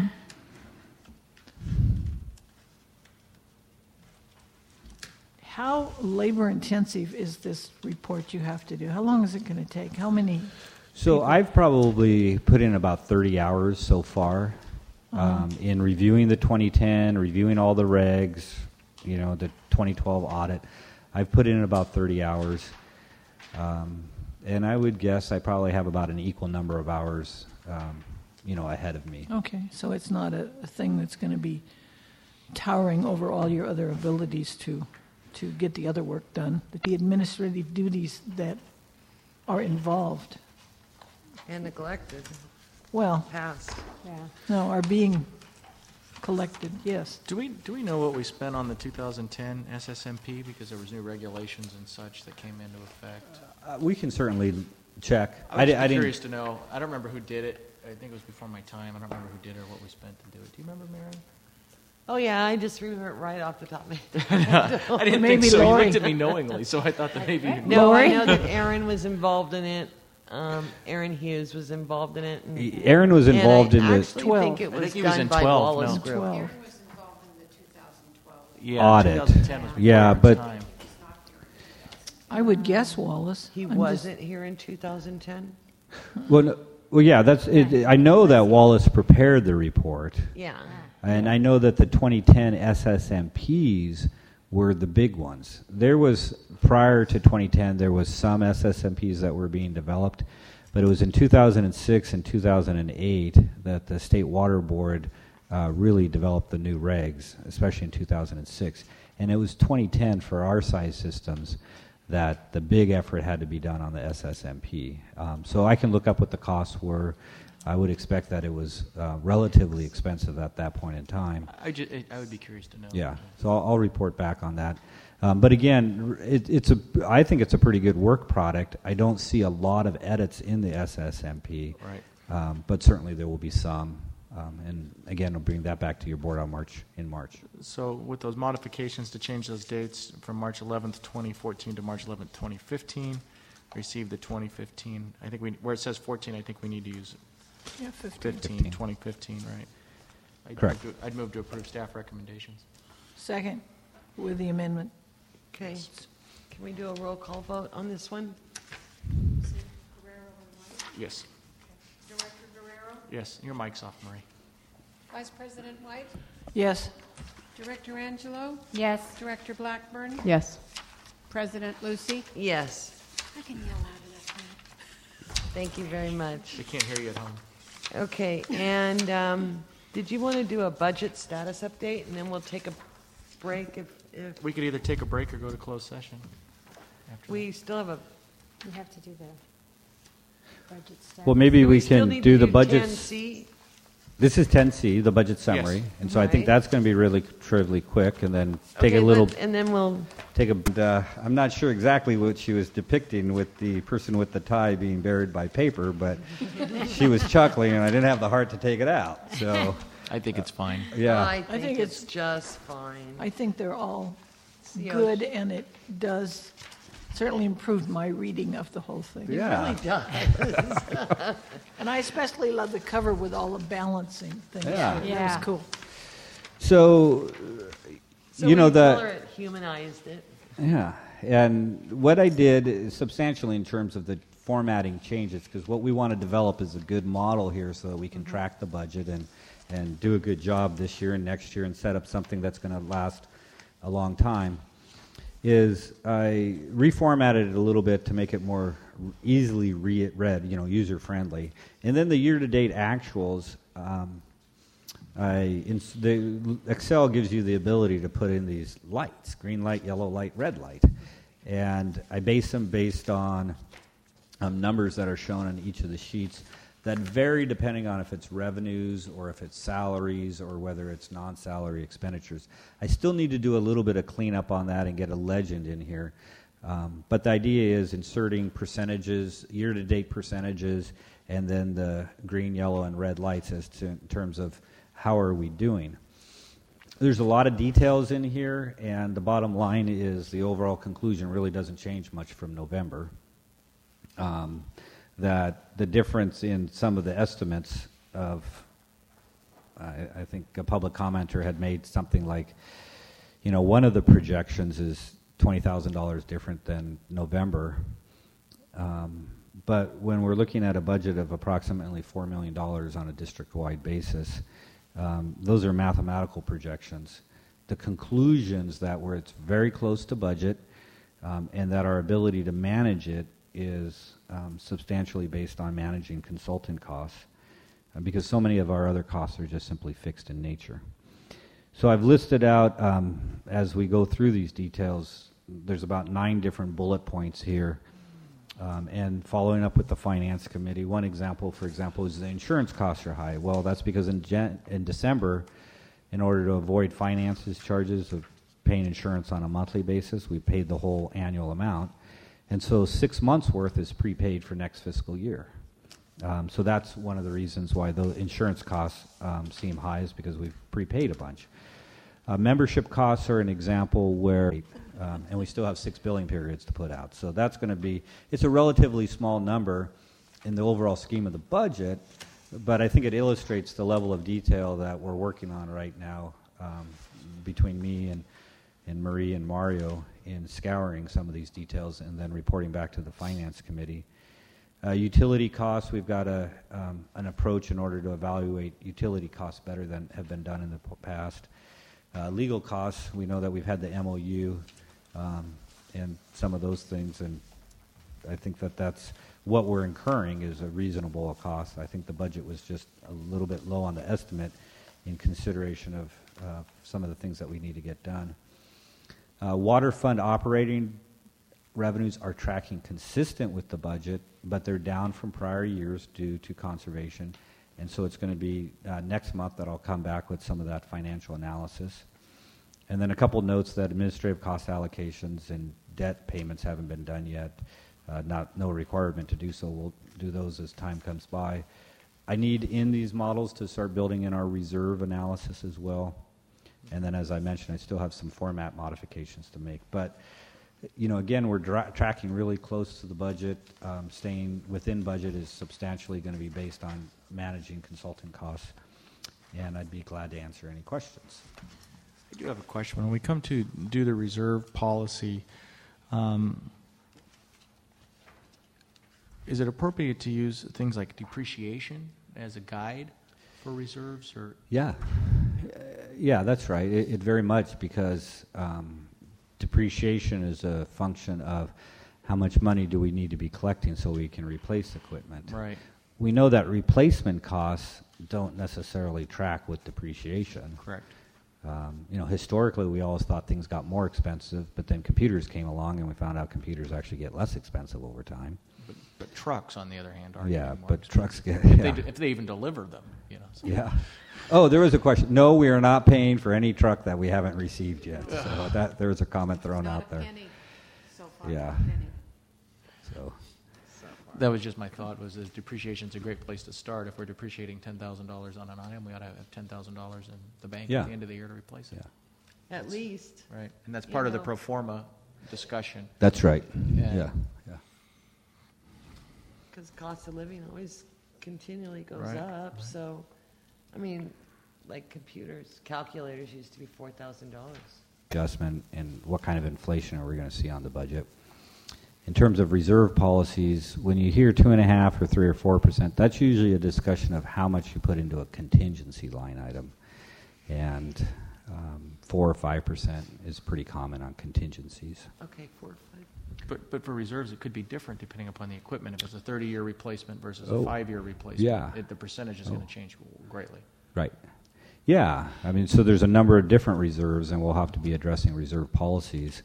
How labor intensive is this report you have to do? How long is it going to take? How many? So I've probably put in about 30 hours so far in reviewing the 2010, reviewing all the regs, the 2012 audit. I've put in about 30 hours. And I would guess I probably have about an equal number of hours, ahead of me. Okay, so it's not a thing that's going to be towering over all your other abilities to get the other work done, the administrative duties that are involved. And neglected. Well, past. Yeah. No, are being collected, yes. Do we know what we spent on the 2010 SSMP, because there was new regulations and such that came into effect? We can certainly check. I was curious to know. I don't remember who did it. I think it was before my time. I don't remember who did it or what we spent to do it. Do you remember, Mary? Oh, yeah, I just remember it right off the top of my head. I didn't think so. You looked at me knowingly, so I thought that maybe you knew. No, I know that Aaron was involved in it. Aaron Hughes was involved in it. Aaron was involved in the 12. I think it was done by Wallace Group. Aaron was involved in the 2012 audit. 2010 was yeah, but time. I would guess Wallace. He wasn't here in 2010? Well, yeah, that's it. I know that Wallace prepared the report. Yeah. And I know that the 2010 SSMPs were the big ones. There was, prior to 2010, there was some SSMPs that were being developed, but it was in 2006 and 2008 that the State Water Board really developed the new regs, especially in 2006. And it was 2010 for our size systems that the big effort had to be done on the SSMP. So I can look up what the costs were. I would expect that it was relatively expensive at that point in time. I would be curious to know. Yeah, so I'll report back on that. But again, I think it's a pretty good work product. I don't see a lot of edits in the SSMP, right. But certainly there will be some. And again, I'll bring that back to your board in March. So with those modifications to change those dates from March 11th, 2014 to March 11th, 2015, received the 2015. I think where it says 14, I think we need to use it. Yeah, 2015, right? Correct. I'd move to approve staff recommendations. Second, with the amendment. Okay. Can we do a roll call vote on this one? Yes. Director Guerrero? Yes. Your mic's off, Marie. Vice President White? Yes. Director Angelo? Yes. Director Blackburn? Yes. President Lucy? Yes. I can yell loud enough. Thank you very much. They can't hear you at home. Okay, and did you want to do a budget status update, and then we'll take a break if We could either take a break or go to closed session. After we still have a... You have to do the budget status. Well, maybe we still can need do to the do budgets. 10C? This is 10C, the budget summary, Yes. and so I think Right. that's going to be really quick, and then take Okay, a little. and then we'll... I'm not sure exactly what she was depicting with the person with the tie being buried by paper, but she was chuckling, and I didn't have the heart to take it out. So I think it's fine. yeah, I think it's just fine. I think they're all See how good, and it does certainly improve my reading of the whole thing. yeah. It does. And I especially love the cover with all the balancing things. Yeah. That Yeah. was cool. So, So you know we color the it humanized it. Yeah, and what I did is substantially in terms of the formatting changes, because what we want to develop is a good model here so that we can track the budget and do a good job this year and next year and set up something that's going to last a long time, is I reformatted it a little bit to make it more easily read, user-friendly. And then the year-to-date actuals, Excel gives you the ability to put in these lights, green light, yellow light, red light. And I base them based on numbers that are shown on each of the sheets that vary depending on if it's revenues or if it's salaries or whether it's non-salary expenditures. I still need to do a little bit of cleanup on that and get a legend in here. But the idea is inserting percentages, year-to-date percentages, and then the green, yellow, and red lights as to in terms of how are we doing. There's a lot of details in here, and the bottom line is the overall conclusion really doesn't change much from November. That the difference in some of the estimates of, I think a public commenter had made something like, one of the projections is $20,000 different than November. But when we're looking at a budget of approximately $4 million on a district-wide basis, those are mathematical projections. The conclusions that where it's very close to budget and that our ability to manage it is substantially based on managing consultant costs because so many of our other costs are just simply fixed in nature. So I've listed out, as we go through these details, there's about 9 different bullet points here. And following up with the Finance Committee, one example, for example, is the insurance costs are high. Well, that's because in December, in order to avoid finances charges of paying insurance on a monthly basis, we paid the whole annual amount. And so 6 months' worth is prepaid for next fiscal year. So that's one of the reasons why the insurance costs seem high is because we've prepaid a bunch. Membership costs are an example where, and we still have 6 billing periods to put out. So that's going to be, it's a relatively small number in the overall scheme of the budget, but I think it illustrates the level of detail that we're working on right now between me and Marie and Mario in scouring some of these details and then reporting back to the Finance Committee. Utility costs, we've got an approach in order to evaluate utility costs better than have been done in the past. Legal costs, we know that we've had the MOU and some of those things, and I think that that's what we're incurring is a reasonable cost. I think the budget was just a little bit low on the estimate in consideration of some of the things that we need to get done. Water fund operating revenues are tracking consistent with the budget, but they're down from prior years due to conservation. And so it's going to be next month that I'll come back with some of that financial analysis. And then a couple notes that administrative cost allocations and debt payments haven't been done yet. No requirement to do so. We'll do those as time comes by. I need in these models to start building in our reserve analysis as well. And then as I mentioned, I still have some format modifications to make. But again, we're tracking really close to the budget. Staying within budget is substantially going to be based on managing consultant costs. And I'd be glad to answer any questions. I do have a question. When we come to do the reserve policy, is it appropriate to use things like depreciation as a guide for reserves? Or Yeah, that's right. It very much because depreciation is a function of how much money do we need to be collecting so we can replace equipment. Right. We know that replacement costs don't necessarily track with depreciation. Correct. Historically, we always thought things got more expensive, but then computers came along and we found out computers actually get less expensive over time. But trucks, on the other hand, aren't Yeah, getting more but expensive. trucks get... If they even deliver them, So. Yeah. Oh, there was a question. No, we are not paying for any truck that we haven't received yet. So there was a comment thrown out there. Penny so far. Yeah. Penny. So that was just my thought. Was that depreciation's a great place to start. If we're depreciating $10,000 on an item, we ought to have $10,000 in the bank at the end of the year to replace it. Yeah. At least. Right, and that's part of the pro forma discussion. That's right. Yeah. Because cost of living always continually goes Right. up. So, I mean, like computers, calculators used to be $4,000. adjustment and what kind of inflation are we going to see on the budget. In terms of reserve policies, when you hear 2.5% or 3 or 4%, that's usually a discussion of how much you put into a contingency line item, and 4 or 5% is pretty common on contingencies. Okay, 4 or 5. But for reserves, it could be different depending upon the equipment. If it's a 30-year replacement versus a Oh, 5-year replacement, yeah. The percentage is going to change greatly. Right. Yeah. I mean, so there's a number of different reserves, and we'll have to be addressing reserve policies.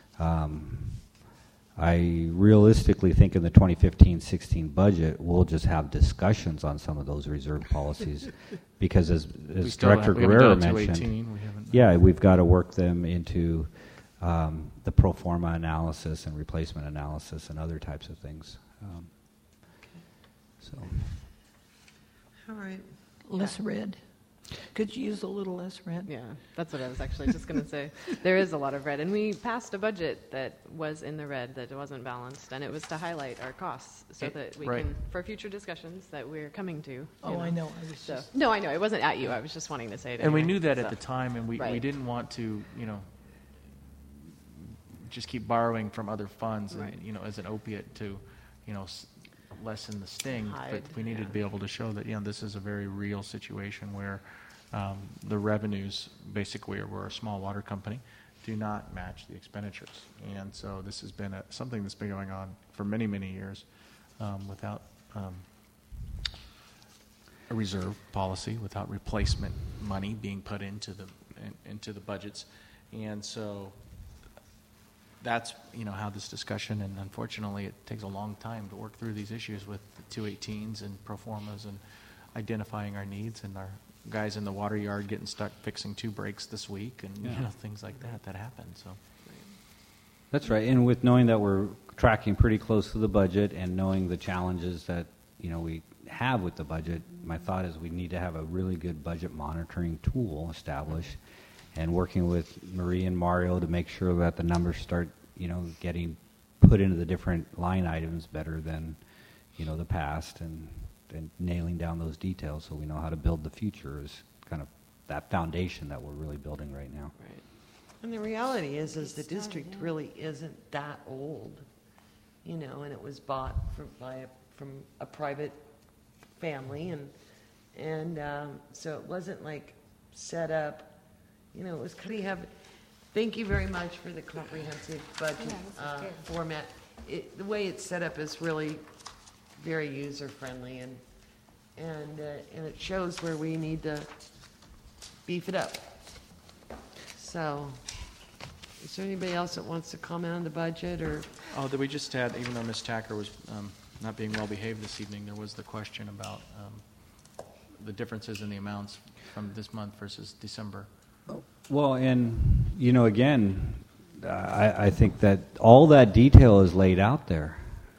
I realistically think in the 2015-16 budget, we'll just have discussions on some of those reserve policies, because as Director Guerrero mentioned, yeah, we've got to work them into the pro forma analysis and replacement analysis and other types of things. So, all right. Less red. Could you use a little less red? Yeah, that's what I was actually just going to say. There is a lot of red, and we passed a budget that was in the red, that wasn't balanced, and it was to highlight our costs so that we can, for future discussions that we're coming to. Oh, I know. I was just... No, I know. It wasn't at you. I was just wanting to say it. And we anyway, knew that at the time, and we Right. didn't want to, just keep borrowing from other funds, Right. and, as an opiate to, lessen the sting. Hide, But we needed to be able to show that, this is a very real situation where the revenues, basically, we're a small water company, do not match the expenditures. And so this has been something that's been going on for many, many years without a reserve policy, without replacement money being put into the budgets. And so that's how this discussion, and unfortunately it takes a long time to work through these issues with the 218s and pro formas and identifying our needs, and our guys in the water yard getting stuck fixing 2 breaks this week, and things like that happen. So that's right. And with knowing that we're tracking pretty close to the budget and knowing the challenges that we have with the budget, my thought is we need to have a really good budget monitoring tool established, and working with Marie and Mario to make sure that the numbers start getting put into the different line items better than the past, and nailing down those details so we know how to build the future is kind of that foundation that we're really building right now. Right. And the reality is the district really isn't that old, and it was bought from a private family, and so it wasn't like set up. It was kind of thank you very much for the comprehensive budget format. The way it's set up is really very user friendly, and it shows where we need to beef it up. So, is there anybody else that wants to comment on the budget, or? Oh, that we just had, even though Ms. Tacker was not being well behaved this evening, there was the question about the differences in the amounts from this month versus December. Well, and again, I think that all that detail is laid out there.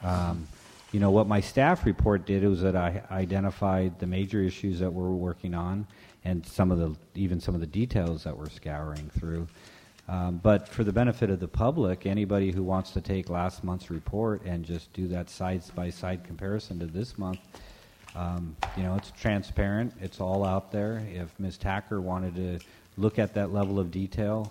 What my staff report did was that I identified the major issues that we're working on, and some of the details that we're scouring through. But for the benefit of the public, anybody who wants to take last month's report and just do that side-by-side comparison to this month, it's transparent. It's all out there. If Ms. Tacker wanted to look at that level of detail,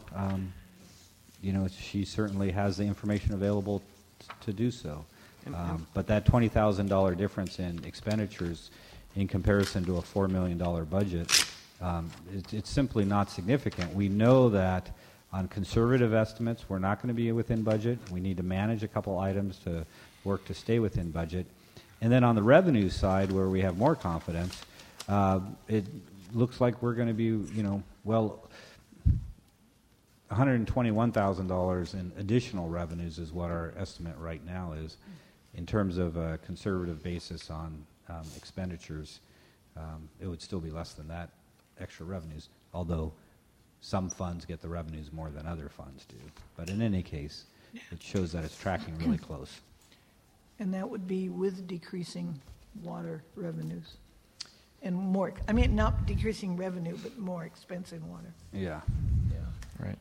she certainly has the information available to do so. But that $20,000 difference in expenditures in comparison to a $4 million budget, it's simply not significant. We know that on conservative estimates, we're not going to be within budget. We need to manage a couple items to work to stay within budget. And then on the revenue side, where we have more confidence, it looks like we're going to be, $121,000 in additional revenues is what our estimate right now is. In terms of a conservative basis on expenditures, it would still be less than that extra revenues, although some funds get the revenues more than other funds do. But in any case, it shows that it's tracking really close. And that would be with decreasing water revenues. And more, not decreasing revenue, but more expense in water. Yeah. Right.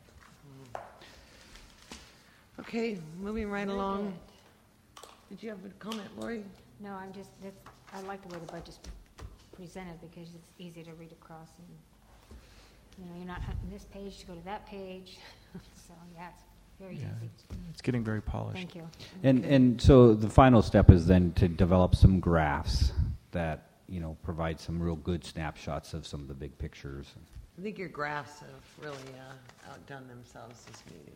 Okay, moving right along. Did you have a comment, Lori? No, I like the way the budget's presented because it's easy to read across, and you're not hunting this page to go to that page. So, yeah, it's very Yeah, easy. it's getting very polished. Thank you. And so the final step is then to develop some graphs that, provide some real good snapshots of some of the big pictures. I think your graphs have really outdone themselves this meeting.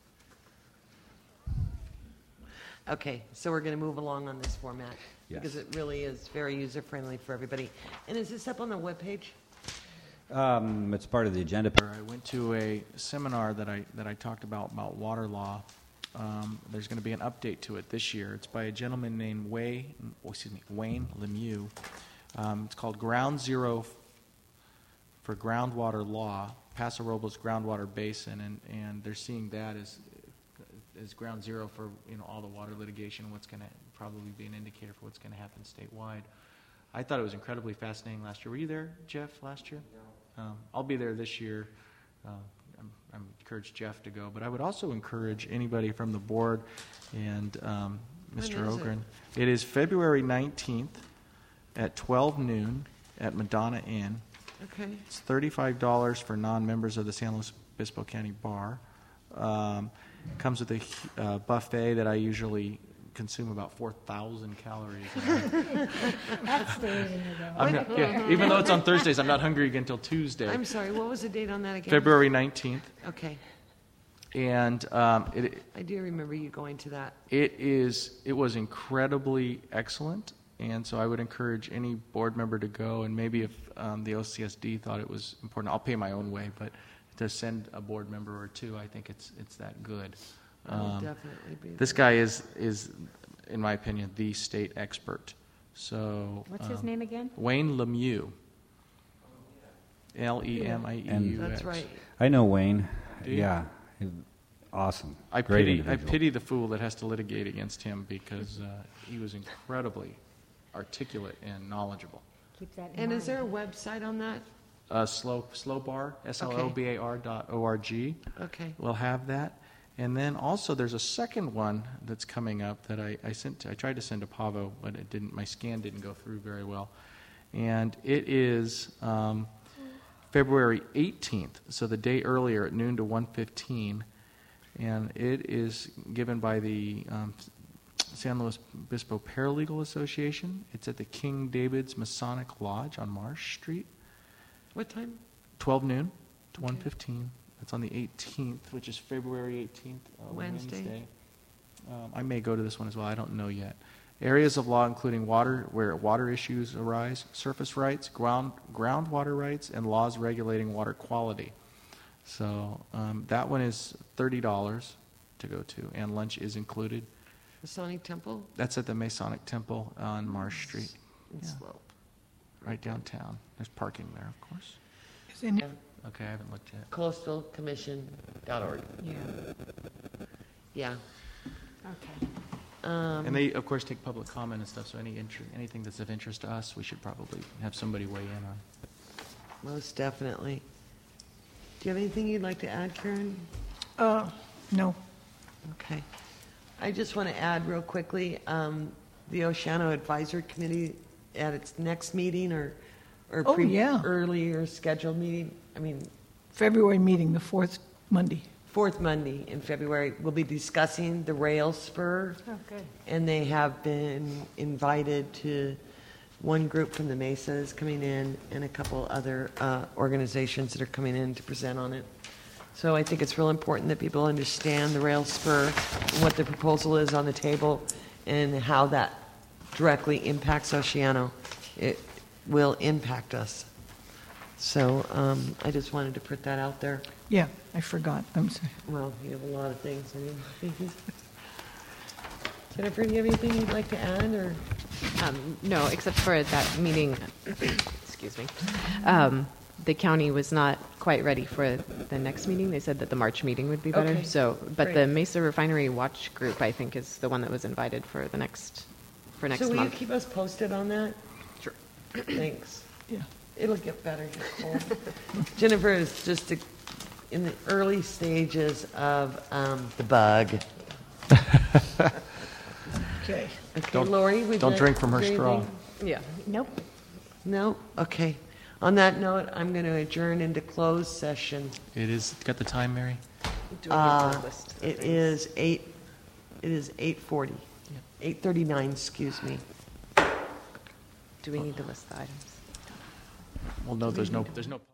Okay, so we're going to move along on this format because it really is very user-friendly for everybody. And is this up on the webpage? It's part of the agenda. I went to a seminar that I talked about water law. There's going to be an update to it this year. It's by a gentleman named Wayne Lemieux. It's called Ground Zero for Groundwater Law, Paso Robles Groundwater Basin, and they're seeing that as ground zero for all the water litigation, what's going to probably be an indicator for what's going to happen statewide. I thought it was incredibly fascinating last year. Were you there, Jeff, last year? No. I'll be there this year. I'm encouraged Jeff to go, but I would also encourage anybody from the board and Mr. Ogren. It is February 19th at 12 noon at Madonna Inn. Okay. It's $35 for non-members of the San Luis Obispo County Bar. Comes with a buffet that I usually consume about 4,000 calories. That stays in the Yeah, even though it's on Thursdays, I'm not hungry again until Tuesday. I'm sorry, what was the date on that again? February 19th. Okay. And I do remember you going to that. It was incredibly excellent, and so I would encourage any board member to go, and maybe if the OCSD thought it was important, I'll pay my own way, but to send a board member or two, I think it's that good. I'll definitely be this guy is, in my opinion, the state expert. So What's his name again? Wayne Lemieux. Lemieux. That's right. I know Wayne. Do you? Yeah. Awesome. I Great pity individual. the fool that has to litigate against him because he was incredibly articulate and knowledgeable. Keep that in And mind. is there a website on that? Slowbar, SLOBAR.org. Okay. We'll have that. And then also there's a second one that's coming up that I tried to send to Pavo, but it didn't. My scan didn't go through very well. And it is February 18th, so the day earlier at noon to 1:15. And it is given by the San Luis Obispo Paralegal Association. It's at the King David's Masonic Lodge on Marsh Street. What time? 12 noon to 1:15. That's on the 18th, which is February 18th, Wednesday. I may go to this one as well. I don't know yet. Areas of law including water, where water issues arise, surface rights, groundwater rights, and laws regulating water quality. So that one is $30 to go to, and lunch is included. Masonic Temple? That's at the Masonic Temple on Marsh Street. In Slope. Right downtown. There's parking there, of course. Is in Okay, I haven't looked yet. Coastalcommission.org. Yeah. Yeah. Okay. And they, of course, take public comment and stuff, so anything that's of interest to us, we should probably have somebody weigh in on. Most definitely. Do you have anything you'd like to add, Karen? No. Okay. I just want to add real quickly, the Oceano Advisory Committee at its next meeting or earlier scheduled meeting, February meeting, the fourth Monday. Fourth Monday in February, we'll be discussing the rail spur. Oh, good. And they have been invited to one group from the Mesas coming in and a couple other organizations that are coming in to present on it. So I think it's real important that people understand the rail spur, and what the proposal is on the table, and how that directly impacts Oceano. It will impact us. So I just wanted to put that out there. Yeah, I forgot. I'm sorry. Well, you have a lot of things. Jennifer, do you have anything you'd like to add, or? No, except for that meeting. Excuse me. The county was not quite ready for the next meeting. They said that the March meeting would be better. Okay. But Great. the Mesa Refinery Watch Group, I think, is the one that was invited for next month. So will you keep us posted on that? Sure. Thanks. Yeah. It'll get better, Nicole. Jennifer is just in the early stages of the bug. Okay. Okay, Lori, Don't drink from her straw. Yeah. Nope. No? Okay. On that note, I'm going to adjourn into closed session. It is, got the time, Mary? Do we need to list the It things? is 8:40. 8:39, excuse me. Do we need to list the items? Well, no, there's no.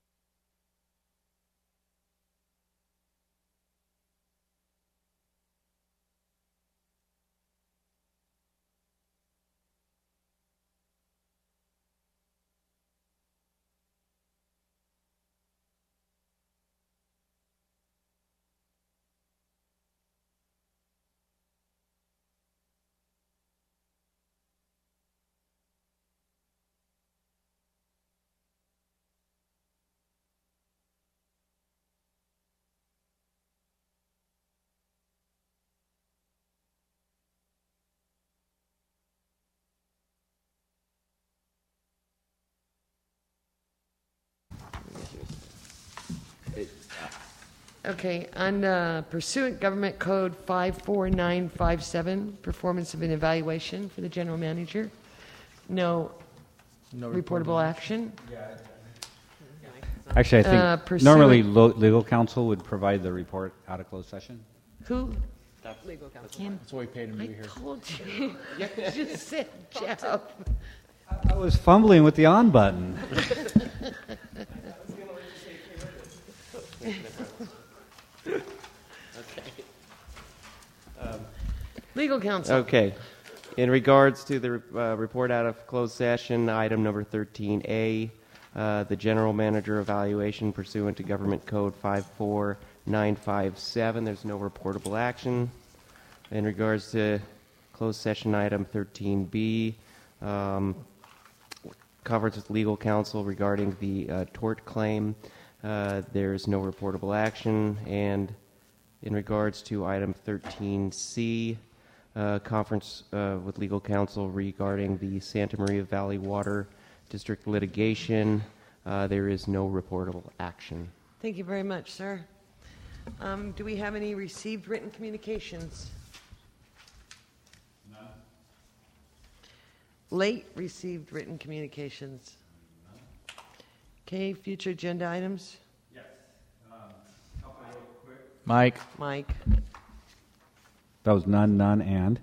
Okay, on pursuant Government Code 54957, performance of an evaluation for the general manager. No reportable action. Actually, I think normally legal counsel would provide the report out of closed session. Who? Legal counsel. Kim. That's why we paid him to be here. I told you. You just said Jeff. I was fumbling with the on button. Legal counsel. Okay. In regards to the report out of closed session, item number 13A, the general manager evaluation pursuant to Government Code 54957, there's no reportable action. In regards to closed session item 13B, covers with legal counsel regarding the tort claim, there's no reportable action. And in regards to item 13C, conference with legal counsel regarding the Santa Maria Valley Water District litigation, there is no reportable action. Thank you very much, sir. Do we have any received written communications? None. Late received written communications? None. Okay, future agenda items? Yes. Mike. That was none, and.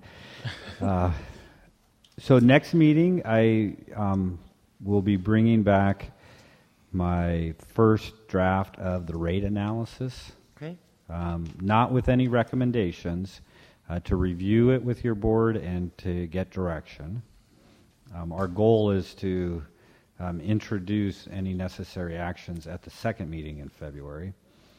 So next meeting, I will be bringing back my first draft of the rate analysis. Okay. Not with any recommendations, to review it with your board and to get direction. Our goal is to introduce any necessary actions at the second meeting in February.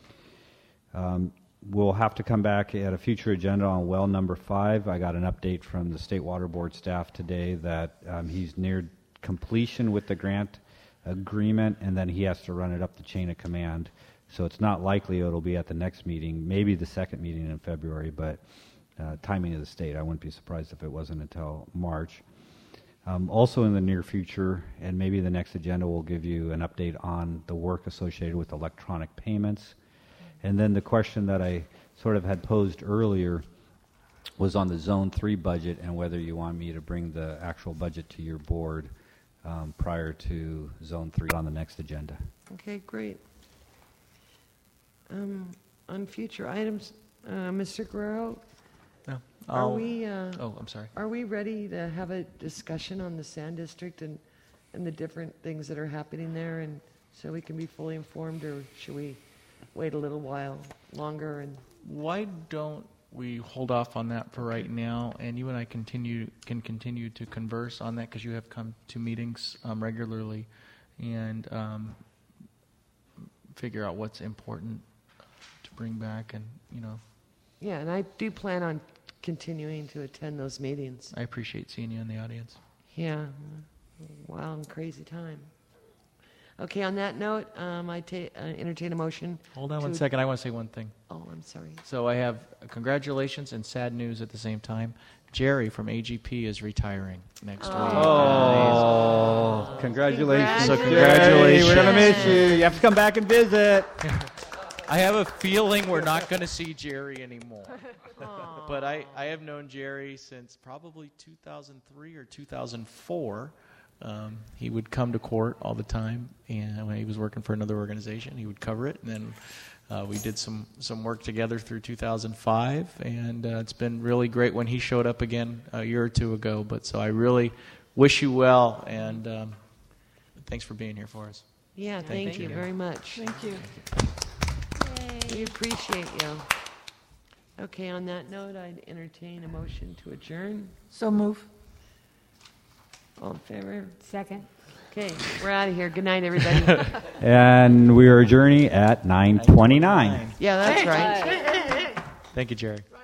We'll have to come back at a future agenda on well number 5. I got an update from the State Water Board staff today that he's near completion with the grant agreement, and then he has to run it up the chain of command. So it's not likely it'll be at the next meeting, maybe the second meeting in February, but timing of the state, I wouldn't be surprised if it wasn't until March. Also in the near future, and maybe the next agenda will give you an update on the work associated with electronic payments. And then the question that I sort of had posed earlier was on the Zone 3 budget and whether you want me to bring the actual budget to your board prior to Zone 3 on the next agenda. Okay, great. On future items, Mr. Guerrero, No. are we? I'm sorry. Are we ready to have a discussion on the Sand District and the different things that are happening there, and so we can be fully informed, or should we wait a little while longer? And Why don't we hold off on that for right now, and you and I can continue to converse on that, because you have come to meetings regularly, and figure out what's important to bring back, and yeah, and I do plan on continuing to attend those meetings. I appreciate seeing you in the audience. Yeah, wild and crazy time. Okay, on that note, I entertain a motion. Hold on one second. I want to say one thing. Oh, I'm sorry. So I have congratulations and sad news at the same time. Jerry from AGP is retiring next week. Oh, congratulations. So congratulations. We're going to miss you. You have to come back and visit. I have a feeling we're not going to see Jerry anymore. But I have known Jerry since probably 2003 or 2004, He would come to court all the time, and when he was working for another organization, he would cover it. And then we did some work together through 2005, and it's been really great when he showed up again a year or two ago. But so I really wish you well, and thanks for being here for us. Yeah, thank you very much. Thank you. We appreciate you. Okay, on that note, I'd entertain a motion to adjourn. So move. All in favor? Second. Okay, we're out of here. Good night, everybody. And we are adjourning at 9:29. Yeah, that's right. Thank you, Jerry.